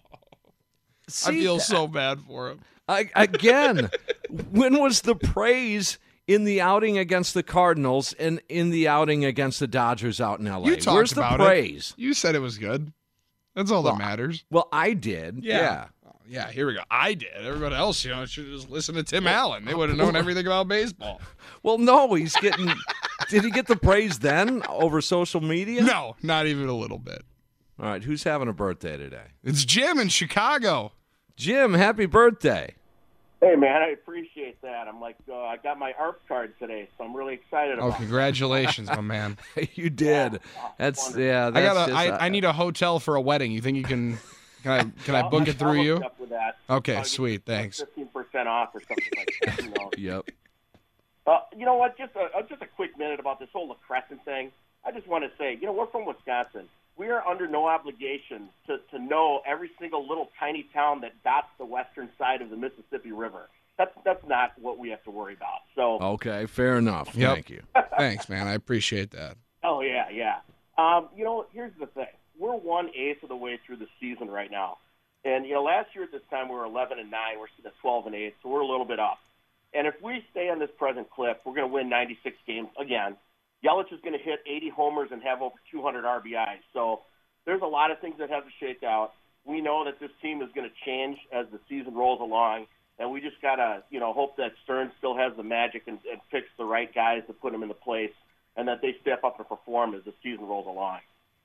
I feel so bad for him. Again, when was the praise in the outing against the Cardinals and in the outing against the Dodgers out in L.A.? Where's the praise? You said it was good. That's all that matters. Well, I did. Yeah. Yeah, here we go. I did. Everybody else, should have just listened to Tim Allen. They would have known everything about baseball. Well, no, he's getting. Did he get the praise then over social media? No, not even a little bit. All right, who's having a birthday today? It's Jim in Chicago. Jim, happy birthday. Hey, man, I appreciate that. I'm like, I got my ARP card today, so I'm really excited about it. Oh, congratulations, my man. You did. Yeah, I need a hotel for a wedding. You think you can... Can I book it through you? Up with that. Okay, sweet. Thanks. 15% off or something like that. Yep. You know what? Just a quick minute about this whole LaCrescent thing. I just want to say, we're from Wisconsin. We are under no obligation to know every single little tiny town that dots the western side of the Mississippi River. That's not what we have to worry about. So. Okay, fair enough. Yep. Thank you. Thanks, man. I appreciate that. Oh yeah. Here's the thing. We're 1/8 of the way through the season right now. And, last year at this time we were 11-9. We're sitting at 12-8, so we're a little bit up. And if we stay on this present clip, we're going to win 96 games again. Yelich is going to hit 80 homers and have over 200 RBIs. So there's a lot of things that have to shake out. We know that this team is going to change as the season rolls along, and we just got to, hope that Stearns still has the magic and picks the right guys to put them into place, and that they step up and perform as the season rolls along.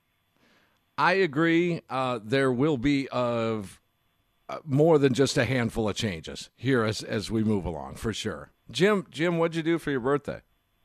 I agree. There will be more than just a handful of changes here as we move along, for sure. Jim, what'd you do for your birthday?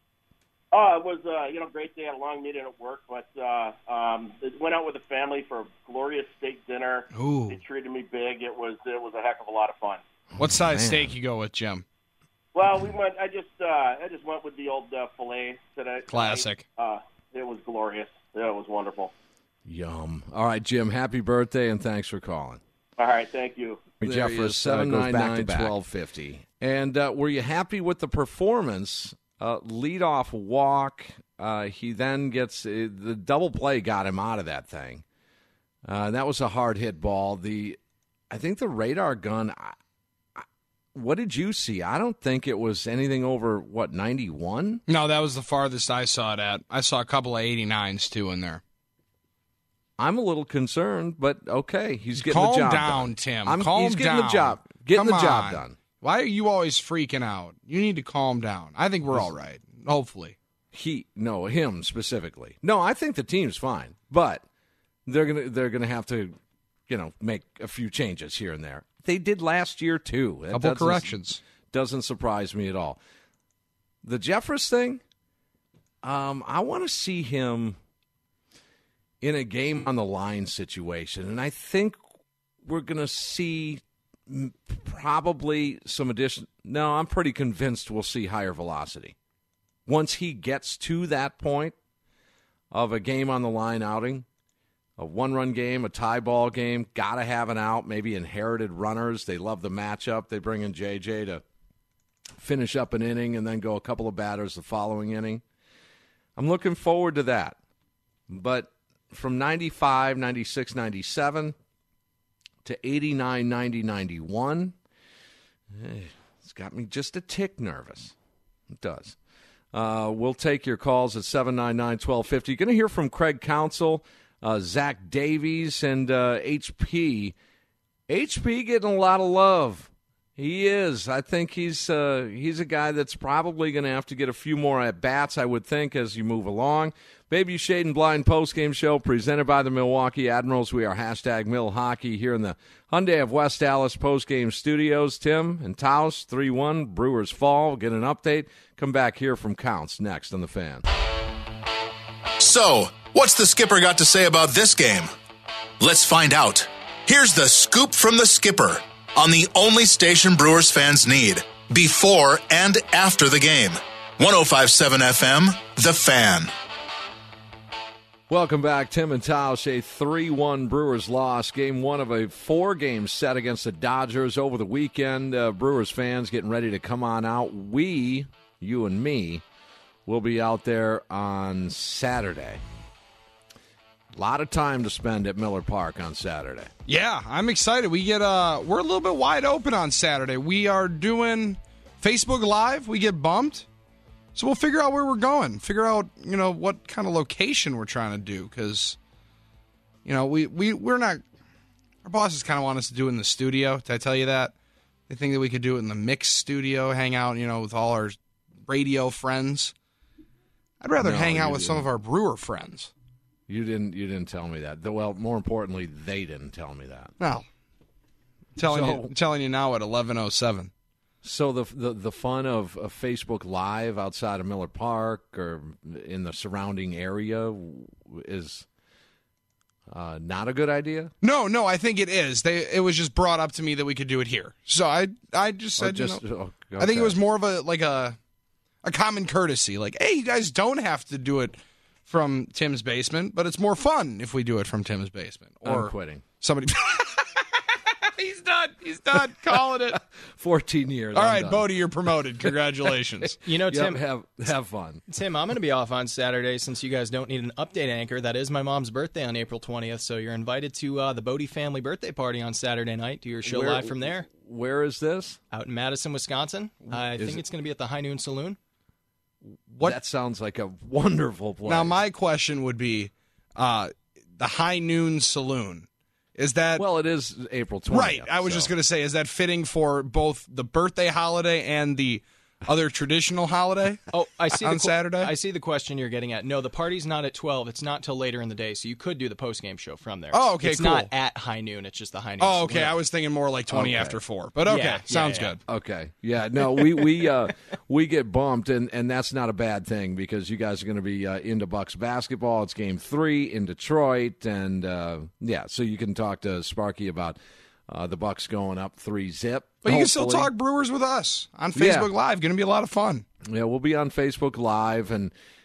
It was a great day. I had a long meeting at work, but went out with the family for a glorious steak dinner. Ooh. They treated me big. It was a heck of a lot of fun. What size steak you go with, Jim? Well, we went. I just went with the old filet today. Classic. It was glorious. Yeah, it was wonderful. Yum. All right, Jim, happy birthday, and thanks for calling. All right, thank you. Jeff for 799-1250. And were you happy with the performance? Leadoff walk. He then gets the double play got him out of that thing. That was a hard hit ball. I think the radar gun. What did you see? I don't think it was anything over 91. No, that was the farthest I saw it at. I saw a couple of 89s too in there. I'm a little concerned, but okay, he's getting Calm the job down, done. Tim. He's getting the job. Getting the job done. Why are you always freaking out? You need to calm down. I think we're all right. Hopefully. Him specifically. No, I think the team's fine, but they're gonna have to, make a few changes here and there. They did last year too. A couple corrections. Doesn't surprise me at all. The Jeffress thing, I want to see him in a game on the line situation, and I think we're going to see probably some addition. No, I'm pretty convinced we'll see higher velocity. Once he gets to that point of a game on the line outing, a one-run game, a tie ball game, got to have an out, maybe inherited runners. They love the matchup. They bring in JJ to finish up an inning and then go a couple of batters the following inning. I'm looking forward to that. But from 95, 96, 97 to 89, 90, 91, it's got me just a tick nervous. It does. We'll take your calls at 799-1250. You're going to hear from Craig Counsell, Zach Davies, and HP. HP getting a lot of love. He is. I think he's a guy that's probably going to have to get a few more at-bats, I would think, as you move along. Baby Shade and Blind postgame show presented by the Milwaukee Admirals. We are hashtag #MilHockey here in the Hyundai of West Dallas postgame studios. Tim and Taos, 3-1, Brewers fall. We'll get an update. Come back here from Counts next on The Fan. So, what's the skipper got to say about this game? Let's find out. Here's the scoop from the skipper on the only station Brewers fans need before and after the game. 105.7 FM, The Fan. Welcome back, Tim and Tausch. A 3-1 Brewers loss. Game one of a 4-game set against the Dodgers over the weekend. Brewers fans getting ready to come on out. We, you and me, will be out there on Saturday. A lot of time to spend at Miller Park on Saturday. Yeah, I'm excited. We're a little bit wide open on Saturday. We are doing Facebook Live. We get bumped. So we'll figure out where we're going. Figure out, what kind of location we're trying to do. Because, we're not. Our bosses kind of want us to do it in the studio. Did I tell you that? They think that we could do it in the mix studio, hang out, with all our radio friends. I'd rather hang out with some of our Brewer friends. You didn't tell me that. Well, more importantly, they didn't tell me that. No. Telling you now at 11:07. So the fun of Facebook Live outside of Miller Park or in the surrounding area is not a good idea? No, I think it is. It was just brought up to me that we could do it here. So I just said, okay. I think it was more of a common courtesy. Like, hey, you guys don't have to do it from Tim's basement, but it's more fun if we do it from Tim's basement. Or I'm quitting. Somebody... He's done. Calling it. 14 years. All right, Bodie, you're promoted. Congratulations. Tim, have fun. Tim, I'm going to be off on Saturday since you guys don't need an update anchor. That is my mom's birthday on April 20th, so you're invited to the Bodie family birthday party on Saturday night. Do your show live from there. Where is this? Out in Madison, Wisconsin. I think it's going to be at the High Noon Saloon. That sounds like a wonderful place. Now, my question would be the High Noon Saloon. Is that... Well, it is April 20th. Right. I was just going to say, is that fitting for both the birthday holiday and the other traditional holiday? Oh, I see. On Saturday? I see the question you're getting at. No, the party's not at 12. It's not till later in the day, so you could do the postgame show from there. Oh, okay, it's cool. It's not at High Noon. It's just the High Noon. Oh, okay. Saloon. I was thinking more like 20 after 4. But okay, sounds good. Okay. Yeah, no, we get bumped, and that's not a bad thing because you guys are going to be into Bucks basketball. It's Game 3 in Detroit, and, so you can talk to Sparky about the Bucks going up 3-0. But you can still talk Brewers with us on Facebook Live. Going to be a lot of fun. Yeah, we'll be on Facebook Live, and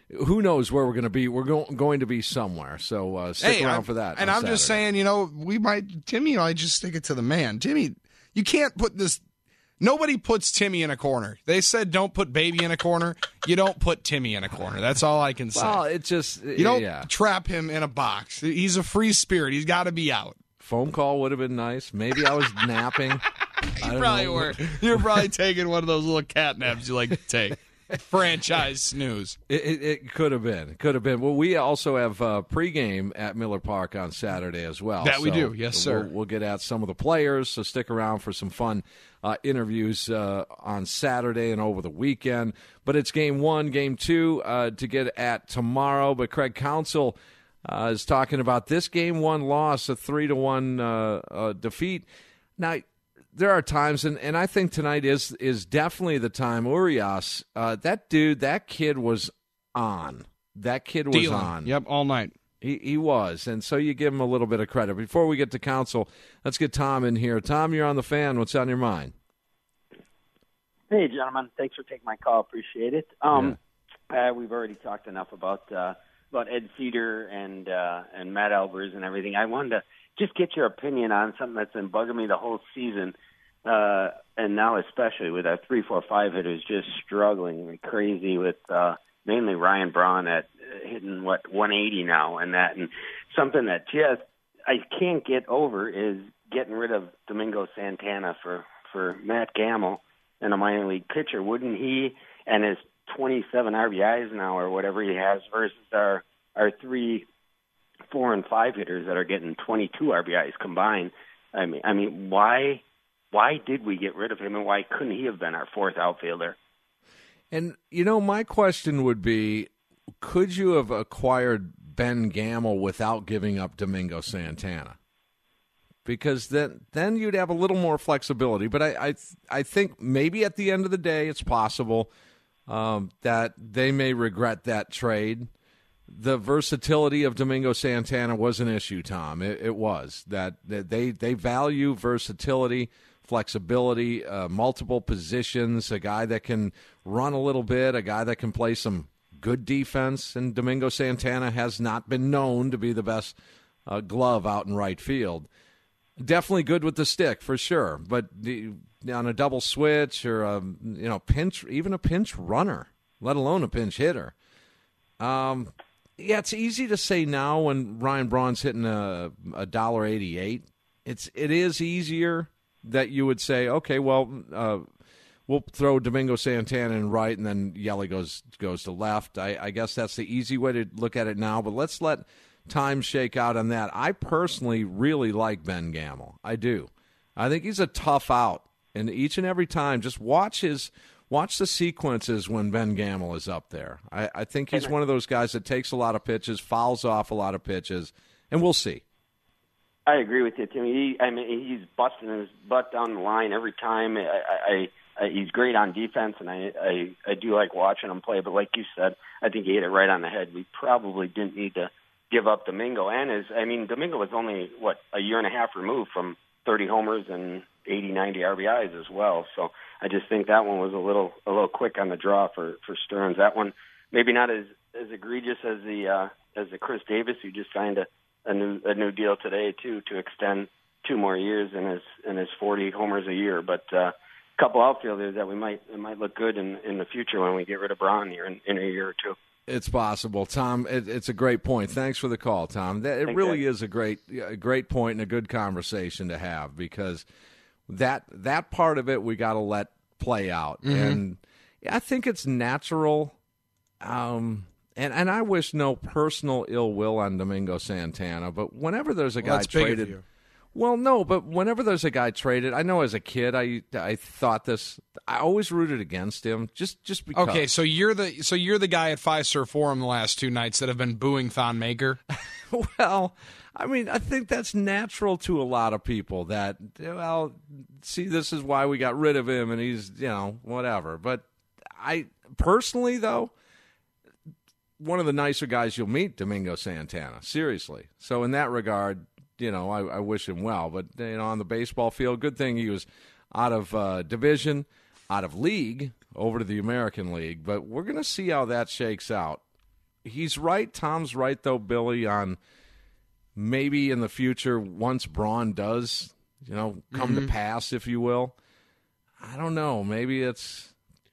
who knows where we're going to be? We're going to be somewhere. So stick around for that. And I'm Saturday. just saying, Timmy might just stick it to the man. Timmy, you can't put this. Nobody puts Timmy in a corner. They said don't put Baby in a corner. You don't put Timmy in a corner. That's all I can say. Well, it just you don't trap him in a box. He's a free spirit. He's got to be out. Phone call would have been nice. Maybe I was napping. You probably were. You were probably taking one of those little cat naps you like to take. Franchise snooze. It could have been. Could have been. Well, we also have pregame at Miller Park on Saturday as well. That we do. Yes, sir. We'll get at some of the players, so stick around for some fun interviews on Saturday and over the weekend. But it's game 1, game 2 to get at tomorrow. But Craig Counsell is talking about this game 1 loss, a 3-1 defeat. Now, there are times, and I think tonight is definitely the time. Urias, that kid was on. That kid was Dealing. on. Yep, all night. He was, and so you give him a little bit of credit. Before we get to Counsell, let's get Tom in here. Tom, you're on the Fan. What's on your mind? Hey, gentlemen. Thanks for taking my call. Appreciate it. We've already talked enough about Ed Cedar and Matt Albers and everything. I wanted to just get your opinion on something that's been bugging me the whole season, and now especially with our 3-4-5 hitters just struggling like crazy with mainly Ryan Braun at hitting 180 now, and something that just I can't get over is getting rid of Domingo Santana for Matt Gamel and a minor league pitcher. Wouldn't he and his 27 RBIs now or whatever he has versus our 3, 4, and 5 hitters that are getting 22 RBIs combined? I mean, why did we get rid of him, and why couldn't he have been our 4th outfielder? And, my question would be, could you have acquired Ben Gamel without giving up Domingo Santana? Because then you'd have a little more flexibility. But I think maybe at the end of the day it's possible that they may regret that trade. The versatility of Domingo Santana was an issue, Tom. It was. That they value versatility, flexibility, multiple positions, a guy that can run a little bit, a guy that can play some good defense, and Domingo Santana has not been known to be the best glove out in right field. Definitely good with the stick, for sure, but on a double switch or pinch, even a pinch runner, let alone a pinch hitter. It's easy to say now when Ryan Braun's hitting a $1.88. It is easier that you would say, okay, well, we'll throw Domingo Santana in right, and then Yelly goes to left. I guess that's the easy way to look at it now. But let's let time shake out on that. I personally really like Ben Gamel. I do. I think he's a tough out, and each and every time, just watch the sequences when Ben Gamel is up there. I think he's one of those guys that takes a lot of pitches, fouls off a lot of pitches, and we'll see. I agree with you, Timmy. He's busting his butt down the line every time. He's great on defense, and I do like watching him play. But like you said, I think he hit it right on the head. We probably didn't need to give up Domingo. Domingo was only, a year and a half removed from 30 homers and 80, 90 RBIs as well. So I just think that one was a little quick on the draw for Stearns. That one maybe not as egregious as the Chris Davis, who just signed a new deal today too, to extend 2 more years in his 40 homers a year. But a couple outfielders that it might look good in the future when we get rid of Braun here in a year or two. It's possible, Tom. It's a great point. Thanks for the call, Tom. It really is a great point and a good conversation to have, because that part of it we got to let play out. Mm-hmm. And I think it's natural. And I wish no personal ill will on Domingo Santana, but whenever there's a guy traded. Well, no, but whenever there's a guy traded, I know as a kid I thought this. I always rooted against him, just because. Okay, so you're the guy at Fiserv Forum the last 2 nights that have been booing Thon Maker. Well, I think that's natural to a lot of people. That see, this is why we got rid of him, and he's whatever. But I personally, though, one of the nicer guys you'll meet, Domingo Santana. Seriously. So in that regard, I wish him well. But, on the baseball field, good thing he was out of division, out of league, over to the American League. But we're going to see how that shakes out. he's right. Tom's right, though, Billy, on maybe in the future, once Braun does, come to pass, if you will. I don't know. Maybe it's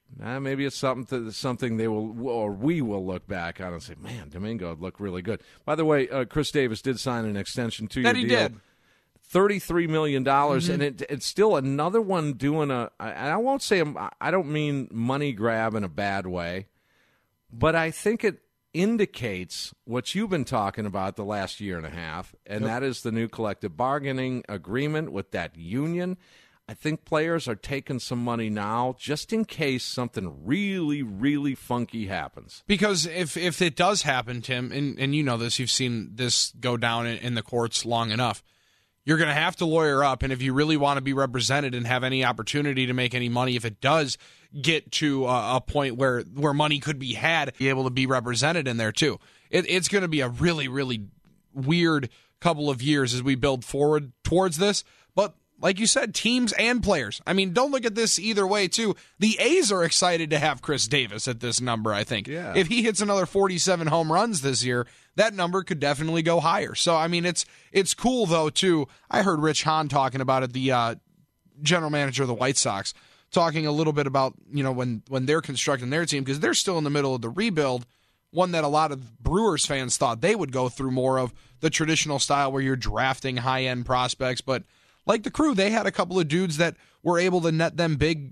something they will, or we will look back on and say, man, Domingo looked really good. By the way, Chris Davis did sign an extension 2-year deal. Did. $33 million, and it's still another one doing I won't say, I don't mean money grab in a bad way, but I think it indicates what you've been talking about the last year and a half, and that is the new collective bargaining agreement with that union. I think players are taking some money now just in case something really, really funky happens. Because if it does happen, Tim, and you know this, you've seen this go down in the courts long enough, you're going to have to lawyer up, and if you really want to be represented and have any opportunity to make any money, if it does get to a point where money could be had, be able to be represented in there too. It's going to be a really, really weird couple of years as we build forward towards this. But like you said, teams and players. I mean, don't look at this either way, too. The A's are excited to have Chris Davis at this number, I think. Yeah. If he hits another 47 home runs this year, that number could definitely go higher. So, I mean, it's cool, though, too. I heard Rich Hahn talking about it, the general manager of the White Sox, talking a little bit about, when they're constructing their team, because they're still in the middle of the rebuild, one that a lot of Brewers fans thought they would go through more of the traditional style where you're drafting high-end prospects, but like the Crew, they had a couple of dudes that were able to net them big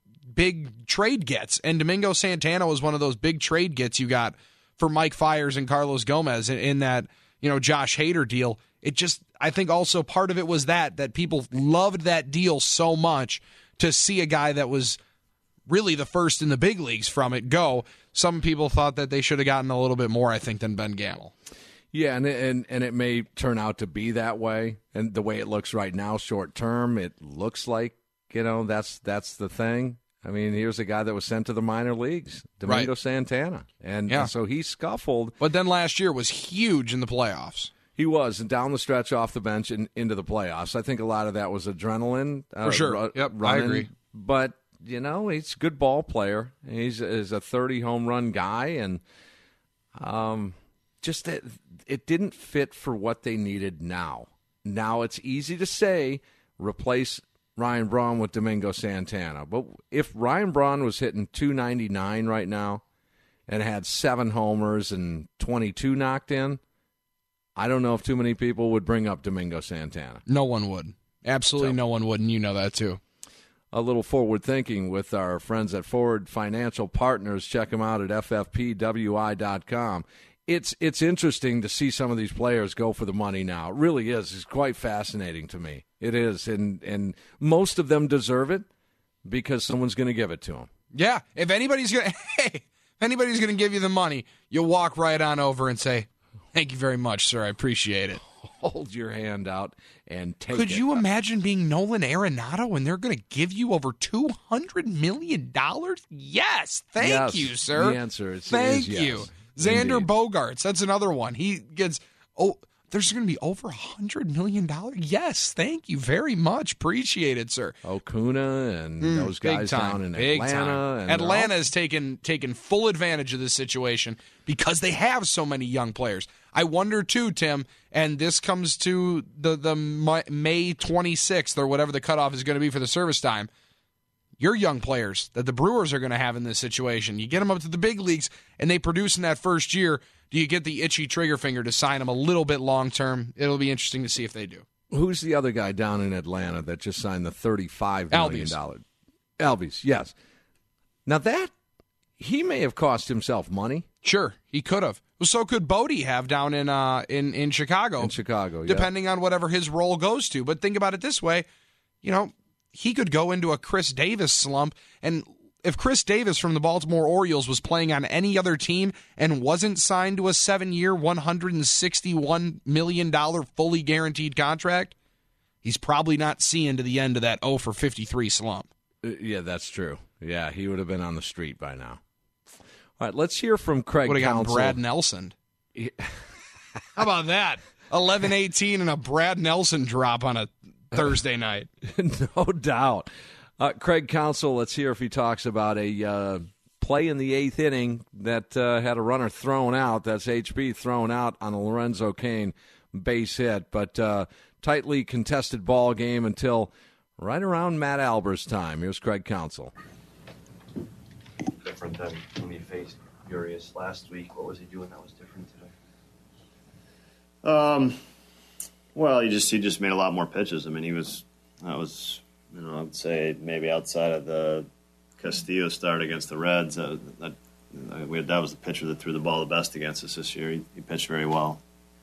trade gets. And Domingo Santana was one of those big trade gets you got for Mike Fiers and Carlos Gomez in that, Josh Hader deal. I think also part of it was that people loved that deal so much to see a guy that was really the first in the big leagues from it go. Some people thought that they should have gotten a little bit more, I think, than Ben Gamel. Yeah, and it may turn out to be that way. And the way it looks right now, short term, it looks like, that's the thing. I mean, here's a guy that was sent to the minor leagues, Domingo Santana. And so he scuffled. But then last year was huge in the playoffs. He was, and down the stretch off the bench and into the playoffs. I think a lot of that was adrenaline. For sure. Yep, running. I agree. But, he's a good ball player. He's a 30 home run guy, and just that it didn't fit for what they needed now. Now it's easy to say replace Ryan Braun with Domingo Santana. But if Ryan Braun was hitting .299 right now and had 7 homers and 22 knocked in, I don't know if too many people would bring up Domingo Santana. No one would. Absolutely no one would, and you know that too. A little forward thinking with our friends at Forward Financial Partners. Check them out at ffpwi.com. It's interesting to see some of these players go for the money now. It really is. It's quite fascinating to me. It is, and most of them deserve it because someone's going to give it to them. Yeah, if anybody's going to give you the money, you'll walk right on over and say, "Thank you very much, sir. I appreciate it." Hold your hand out and take it. Could you imagine being Nolan Arenado and they're going to give you over $200 million? Yes. Thank you, sir. The answer is Thank yes. you. Xander Indeed. Bogaerts, that's another one. He gets, there's going to be over $100 million. Yes, thank you very much. Appreciate it, sir. Okuna and those guys down in Atlanta. And Atlanta has taken full advantage of this situation because they have so many young players. I wonder, too, Tim, and this comes to the May 26th or whatever the cutoff is going to be for the service time, your young players that the Brewers are going to have in this situation. You get them up to the big leagues, and they produce in that first year. Do you get the itchy trigger finger to sign them a little bit long-term? It'll be interesting to see if they do. Who's the other guy down in Atlanta that just signed the $35 million? Albies, yes. Now he may have cost himself money. Sure, he could have. Well, so could Bodie have down in Chicago. In Chicago, yeah. Depending on whatever his role goes to. But think about it this way, he could go into a Chris Davis slump, and if Chris Davis from the Baltimore Orioles was playing on any other team and wasn't signed to a 7-year, $161 million fully guaranteed contract, he's probably not seeing to the end of that 0 for 53 slump. Yeah, that's true. Yeah, he would have been on the street by now. All right, let's hear from Craig Would have Counsell. got Brad Nelson. How about that? 11-18 and a Brad Nelson drop on a Thursday night. No doubt. Craig Counsell, let's hear if he talks about a play in the 8th inning that had a runner thrown out. That's HB thrown out on a Lorenzo Cain base hit. But tightly contested ball game until right around Matt Albers' time. Here's Craig Counsell. Different than when he faced Urias last week. What was he doing that was different today? Well, he just made a lot more pitches. I mean, I would say maybe outside of the Castillo start against the Reds, that was the pitcher that threw the ball the best against us this year. He pitched very well.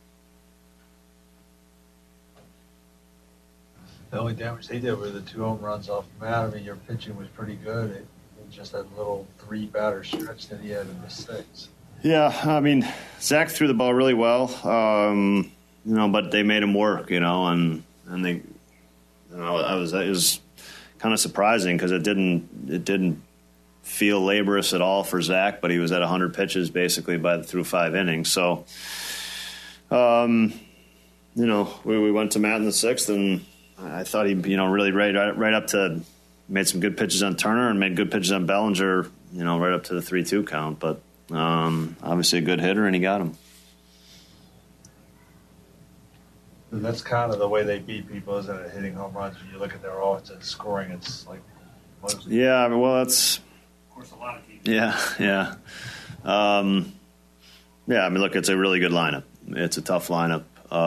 The only damage they did were the 2 home runs off Matt. I mean, your pitching was pretty good. It was just that little 3-batter stretch that he had in the 6. Yeah, I mean, Zach threw the ball really well, but they made him work, and they, it was kind of surprising because it didn't feel laborious at all for Zach, but he was at 100 pitches basically through 5 innings. So, we went to Matt in the 6th, and I thought he, really right up to made some good pitches on Turner and made good pitches on Bellinger, right up to the 3-2 count. But obviously a good hitter, and he got him. And that's kind of the way they beat people, isn't it? Hitting home runs. When you look at their offense and scoring, it's like mostly. Yeah, well, that's. Of course, a lot of teams. Yeah. I mean, look, it's a really good lineup. It's a tough lineup.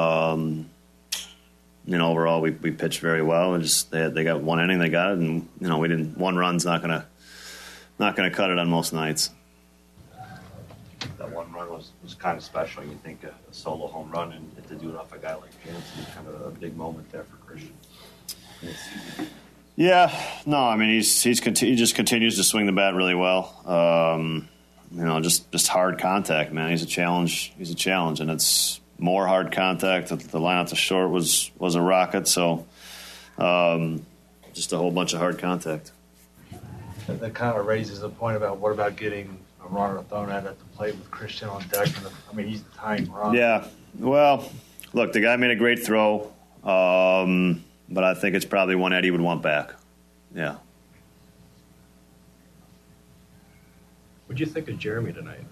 Overall, we pitched very well. And they got 1 inning, they got it, and we didn't. 1 run's not gonna cut it on most nights. That 1 run was kind of special. You think a solo home run, and to do it off a guy like Jansen, kind of a big moment there for Christian. Yeah, no, I mean he just continues to swing the bat really well. Just hard contact, man. He's a challenge, and it's more hard contact. The line out to short was a rocket, so just a whole bunch of hard contact. That kind of raises the point about what about getting a runner thrown at the plate with Christian on deck. I mean, he's the tying run. Yeah, well, look, the guy made a great throw, but I think it's probably one Eddie would want back. Yeah. What do you think of Jeremy tonight?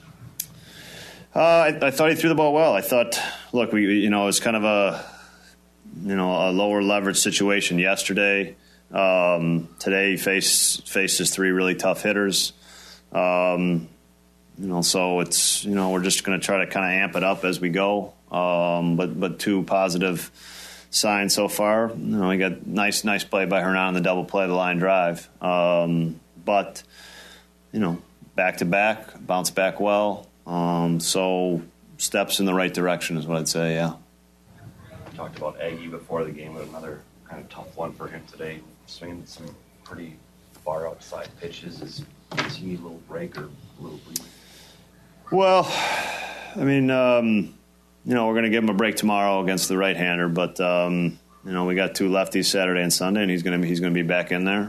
I thought he threw the ball well. I thought, look, it was kind of a lower leverage situation yesterday. Today he faces 3 really tough hitters. So it's, we're just going to try to kind of amp it up as we go. But 2 positive signs so far. We got nice play by Hernan on the double play, the line drive. But back to back, bounce back well. So steps in the right direction is what I'd say. Yeah. We talked about Aggie before the game, but another kind of tough one for him today. Swinging some pretty far outside pitches. Does he need a little break or a little breather? Well, I mean, we're going to give him a break tomorrow against the right-hander, but we got 2 lefties Saturday and Sunday, and he's going to be back in there.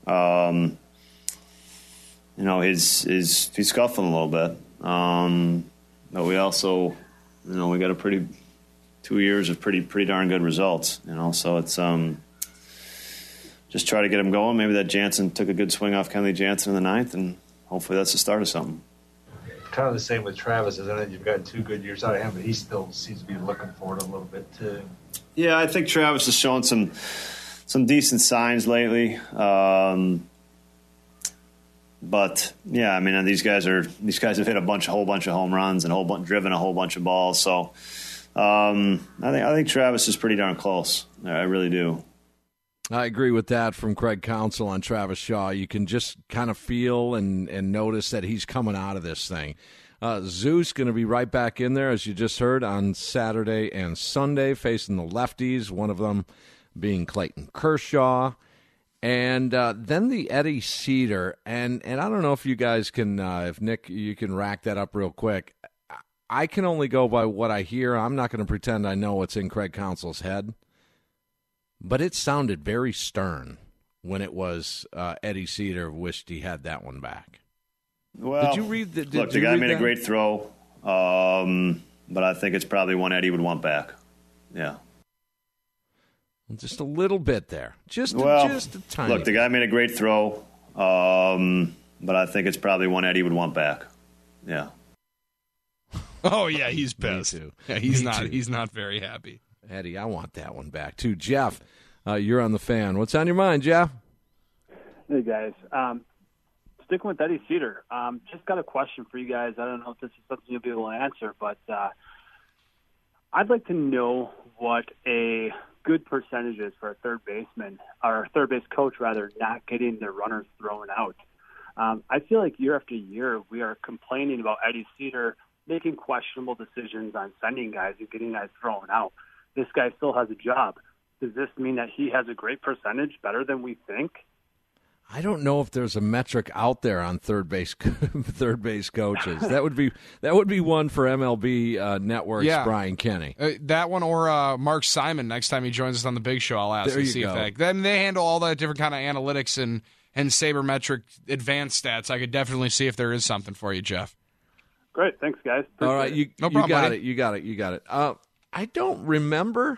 He's scuffling a little bit, but we also, we got 2 years of pretty darn good results. So it's just try to get him going. Maybe that Jansen took a good swing off Kenley Jansen in the 9th, and hopefully that's the start of something. Kind of the same with Travis, isn't it? You've got 2 good years out of him, but he still seems to be looking for it a little bit too. Yeah, I think Travis has shown some decent signs lately. But yeah, I mean, these guys have hit a whole bunch of home runs and driven a whole bunch of balls. So I think Travis is pretty darn close. I really do. I agree with that from Craig Counsell on Travis Shaw. You can just kind of feel and notice that he's coming out of this thing. Zeus going to be right back in there, as you just heard, on Saturday and Sunday, facing the lefties, one of them being Clayton Kershaw. And then the Eddie Cedar. And I don't know if you guys can, if Nick, you can rack that up real quick. I can only go by what I hear. I'm not going to pretend I know what's in Craig Counsell's head. But it sounded very stern when it was Eddie Cedar wished he had that one back. Well, did you read the? Look, the guy made a great throw, but I think it's probably one Eddie would want back. Yeah, just a little bit there, just a tiny. Look, the guy made a great throw, but but I think it's probably one Eddie would want back. Yeah. Oh yeah, he's pissed. Me too. Yeah, he's not very happy. Eddie, I want that one back too. Jeff, you're on the Fan. What's on your mind, Jeff? Hey guys, sticking with Eddie Cedar. Just got a question for you guys. I don't know if this is something you'll be able to answer, but I'd like to know what a good percentage is for a third baseman, or a third base coach rather, not getting their runners thrown out. I feel like year after year we are complaining about Eddie Cedar making questionable decisions on sending guys and getting guys thrown out. This guy still has a job. Does this mean that he has a great percentage, better than we think? I don't know if there's a metric out there on third base coaches. That would be one for MLB Network's Brian Kenny. That one or Mark Simon. Next time he joins us on the Big Show, I'll ask and see if they handle all that different kind of analytics and sabermetric advanced stats. I could definitely see if there is something for you, Jeff. Great, thanks guys. Appreciate all right, you got it. You got it. I don't remember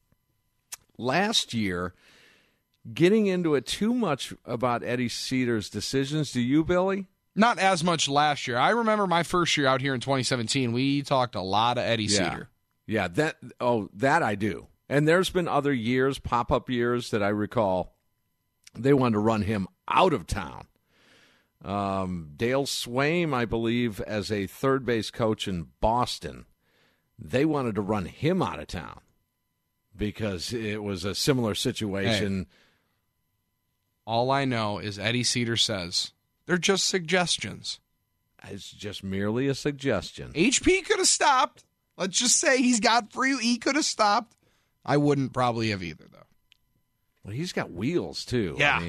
last year getting into it too much about Eddie Cedar's decisions. Do you, Billy? Not as much last year. I remember my first year out here in 2017, we talked a lot of Eddie Cedar. Yeah, that I do. And there's been other years, pop-up years, that I recall they wanted to run him out of town. Dale Swaim, I believe, as a third base coach in Boston, they wanted to run him out of town because it was a similar situation. Hey, all I know is Eddie Cedar says they're just suggestions. It's just merely a suggestion. HP could have stopped. Let's just say he's got free. He could have stopped. I wouldn't probably have either, though. Well, he's got wheels, too. Yeah.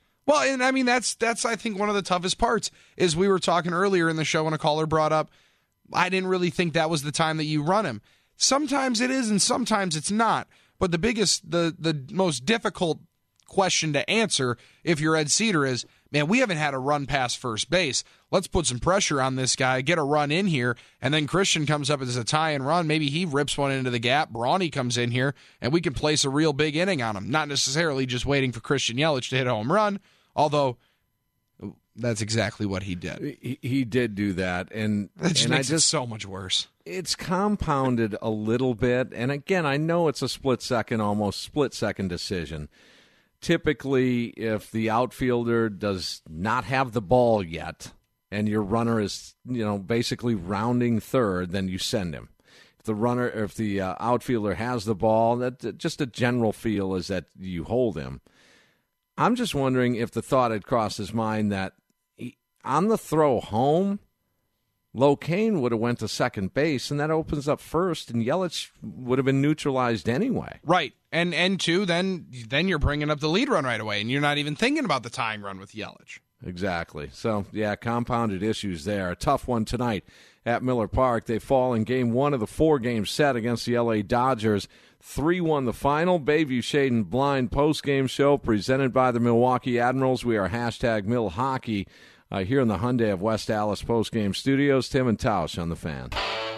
That's I think one of the toughest parts is we were talking earlier in the show when a caller brought up, I didn't really think that was the time that you run him. Sometimes it is and sometimes it's not. But the most difficult question to answer if you're Ed Cedar is, man, we haven't had a run past first base. Let's put some pressure on this guy, get a run in here, and then Christian comes up as a tie and run. Maybe he rips one into the gap. Brawny comes in here, and we can place a real big inning on him. Not necessarily just waiting for Christian Yelich to hit a home run, although that's exactly what he did. He did do that, and that just makes it so much worse. It's compounded a little bit, and again, I know it's a almost split-second decision. Typically, if the outfielder does not have the ball yet and your runner is, basically rounding third, then you send him. If the outfielder has the ball, that just a general feel is that you hold him. I'm just wondering if the thought had crossed his mind that on the throw home, Locaine would have went to second base, and that opens up first, and Yelich would have been neutralized anyway. Right, and two, then you're bringing up the lead run right away, and you're not even thinking about the tying run with Yelich. Exactly. So, compounded issues there. A tough one tonight at Miller Park. They fall in Game 1 of the 4-game set against the L.A. Dodgers. 3-1 the final. Bayview Shade and Blind postgame show presented by the Milwaukee Admirals. We are #MilHockey. Here in the Hyundai of West Allis postgame studios, Tim and Tausch on the Fan.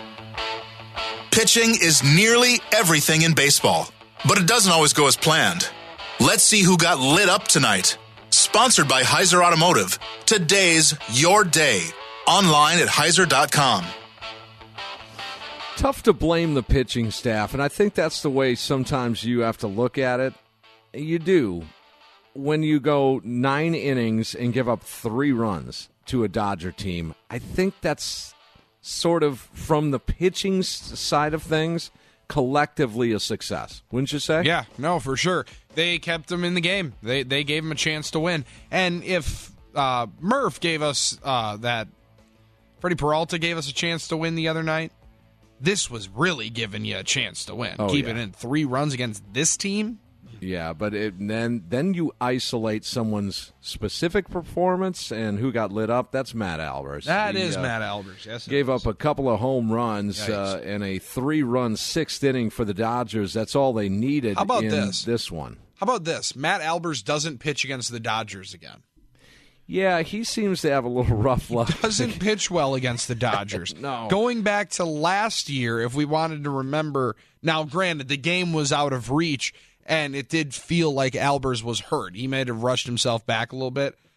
Pitching is nearly everything in baseball, but it doesn't always go as planned. Let's see who got lit up tonight. Sponsored by Heiser Automotive. Today's your day. Online at Heiser.com. Tough to blame the pitching staff, and I think that's the way sometimes you have to look at it. You do. When you go 9 innings and give up 3 runs to a Dodger team, I think that's sort of, from the pitching side of things, collectively a success. Wouldn't you say? Yeah, no, for sure. They kept them in the game. They gave them a chance to win. And if Murph gave us Freddie Peralta gave us a chance to win the other night, this was really giving you a chance to win. Keeping in 3 runs against this team. Yeah, but then you isolate someone's specific performance and who got lit up. That's Matt Albers. That is Matt Albers, yes. Gave up a couple of home runs and a 3-run 6th inning for the Dodgers. That's all they needed this one. How about this? Matt Albers doesn't pitch against the Dodgers again. Yeah, he seems to have a little rough luck. Doesn't pitch well against the Dodgers. No. Going back to last year, if we wanted to remember, now granted, the game was out of reach, and it did feel like Albers was hurt. He may have rushed himself back a little bit.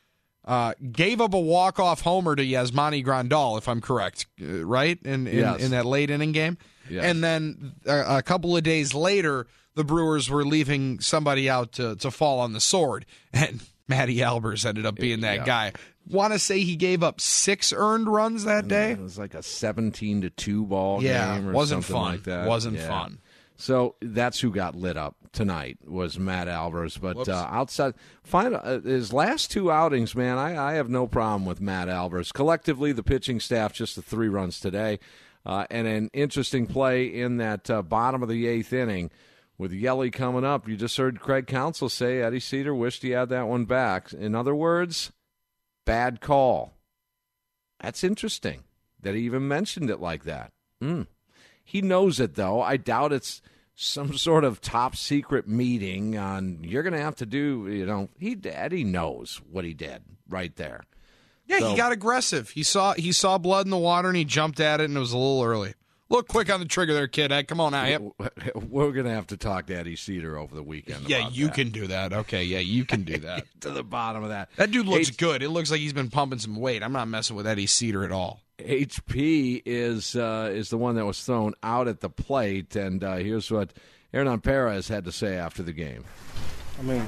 gave up a walk-off homer to Yasmani Grandal, if I'm correct, right? In that late inning game. Yes. And then a couple of days later, the Brewers were leaving somebody out to fall on the sword, and Matty Albers ended up being that guy. Want to say he gave up 6 earned runs that day? It was like a 17-2 ball game or wasn't something fun. like that. Wasn't fun. So that's who got lit up tonight was Matt Albers. But outside, his last 2 outings, man, I have no problem with Matt Albers. Collectively, the pitching staff just the 3 runs today. And an interesting play in that bottom of the 8th inning with Yelly coming up. You just heard Craig Counsell say Eddie Cedar wished he had that one back. In other words, bad call. That's interesting that he even mentioned it like that. He knows it, though. I doubt it's some sort of top secret meeting on you're going to have to do, Eddie knows what he did right there. Yeah, So, he got aggressive. He saw blood in the water, and he jumped at it, and it was a little early. Look quick on the trigger there, kid. Hey, come on now. Yep. We're going to have to talk to Eddie Cedar over the weekend. Yeah, about you that. can do that. Okay, yeah, you can do that. To the bottom of that. That dude looks good. It looks like he's been pumping some weight. I'm not messing with Eddie Cedar at all. HP is the one that was thrown out at the plate, and here's what Hernan Perez had to say after the game. I mean,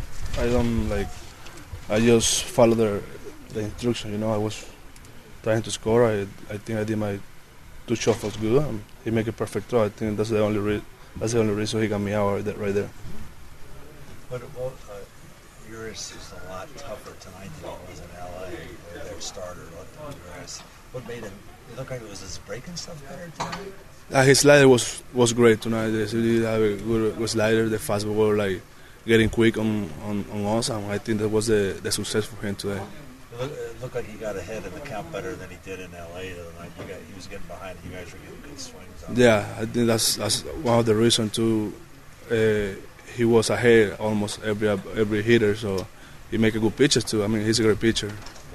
I just follow the instruction. I was trying to score. I think I did my 2 shuffles good. He made a perfect throw. I think that's the only reason he got me out right there. But yours is a lot tougher tonight than it was in LA, where their starter looked on grass. What made him? It looked like it was his breaking stuff better tonight. His slider was great tonight. He did have a good slider. The fastball were getting quick on us, and I think that was the success for him today. It looked like he got ahead in the count better than he did in LA the other night. He was getting behind. You guys were getting good swings on him. Yeah, I think that's one of the reasons too. He was ahead almost every hitter, so he make a good pitches too. I mean, he's a great pitcher.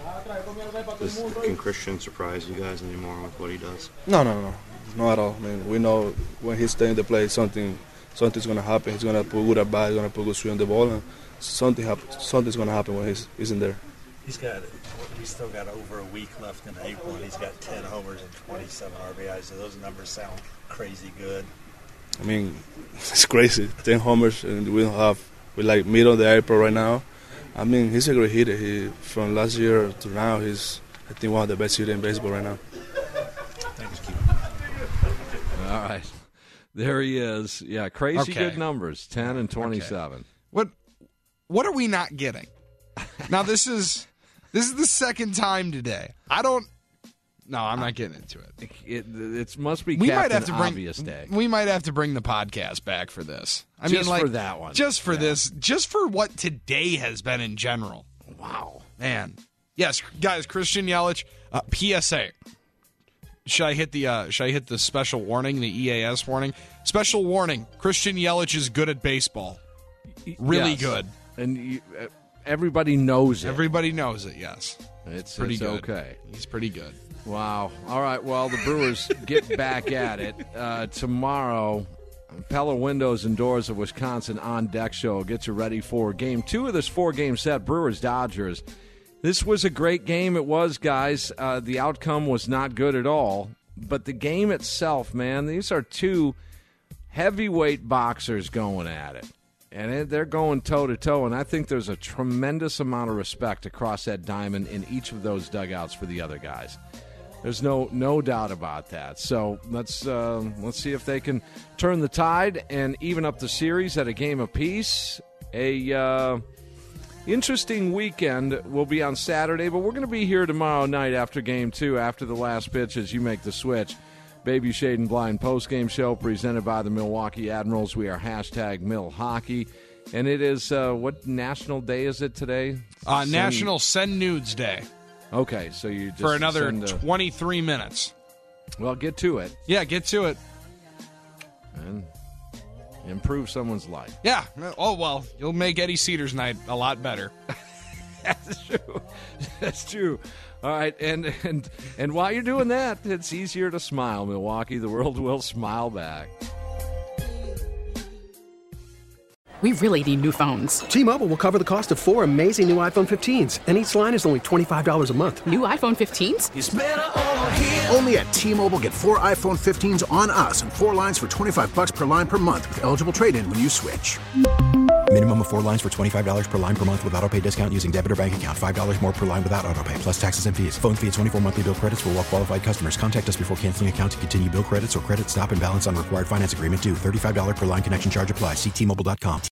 Can Christian surprise you guys anymore with what he does? No, not at all. I mean, we know when he's staying in the plate, something's going to happen. He's going to put good at bat, he's going to put good swing on the ball, and something's going to happen when he's in there. He's still got over a week left in April, and he's got 10 homers and 27 RBIs. So those numbers sound crazy good. I mean, it's crazy. 10 homers, and we're middle of the April right now. I mean, he's a great hitter. From last year to now, he's, I think, one of the best hitters in baseball right now. Thanks, All right. There he is. Yeah, crazy good numbers, 10 and 27. Okay. What are we not getting? Now, this is the second time today. No, I'm not getting into it. It must be Captain Obvious Day. We might have to bring the podcast back for this. For that one. Just for this. Just for what today has been in general. Wow. Man. Yes, guys, Christian Yelich, PSA. Should I hit the special warning, the EAS warning? Special warning, Christian Yelich is good at baseball. Really good. And everybody knows it. Everybody knows it, yes. It's pretty good. Okay. He's pretty good. Wow. All right, well, the Brewers get back at it. Tomorrow, Pella Windows and Doors of Wisconsin On Deck Show gets you ready for Game 2 of this 4-game set, Brewers-Dodgers. This was a great game. It was, guys. The outcome was not good at all. But the game itself, man, these are 2 heavyweight boxers going at it. And they're going toe-to-toe, and I think there's a tremendous amount of respect across that diamond in each of those dugouts for the other guys. There's no doubt about that. So let's see if they can turn the tide and even up the series at a game apiece. Interesting weekend will be on Saturday, but we're going to be here tomorrow night after Game 2, after the last pitch as you make the switch. Baby Shade and Blind postgame show presented by the Milwaukee Admirals. We are #MilHockey. And it is, what national day is it today? National Send Nudes Day. Okay, so you just for another 23 minutes. Well, get to it. Yeah, get to it. And improve someone's life. Yeah. Oh, well, you'll make Eddie Cedar's night a lot better. That's true. That's true. All right, and while you're doing that, it's easier to smile, Milwaukee. The world will smile back. We really need new phones. T-Mobile will cover the cost of 4 amazing new iPhone 15s, and each line is only $25 a month. New iPhone 15s? It's better over here. Only at T-Mobile, get 4 iPhone 15s on us and 4 lines for $25 per line per month with eligible trade-in when you switch. Minimum of 4 lines for $25 per line per month with autopay discount using debit or bank account. $5 more per line without autopay, plus taxes and fees. Phone fee at 24 monthly bill credits for well-qualified customers. Contact us before canceling account to continue bill credits or credit stop and balance on required finance agreement due. $35 per line connection charge applies. See T-Mobile.com.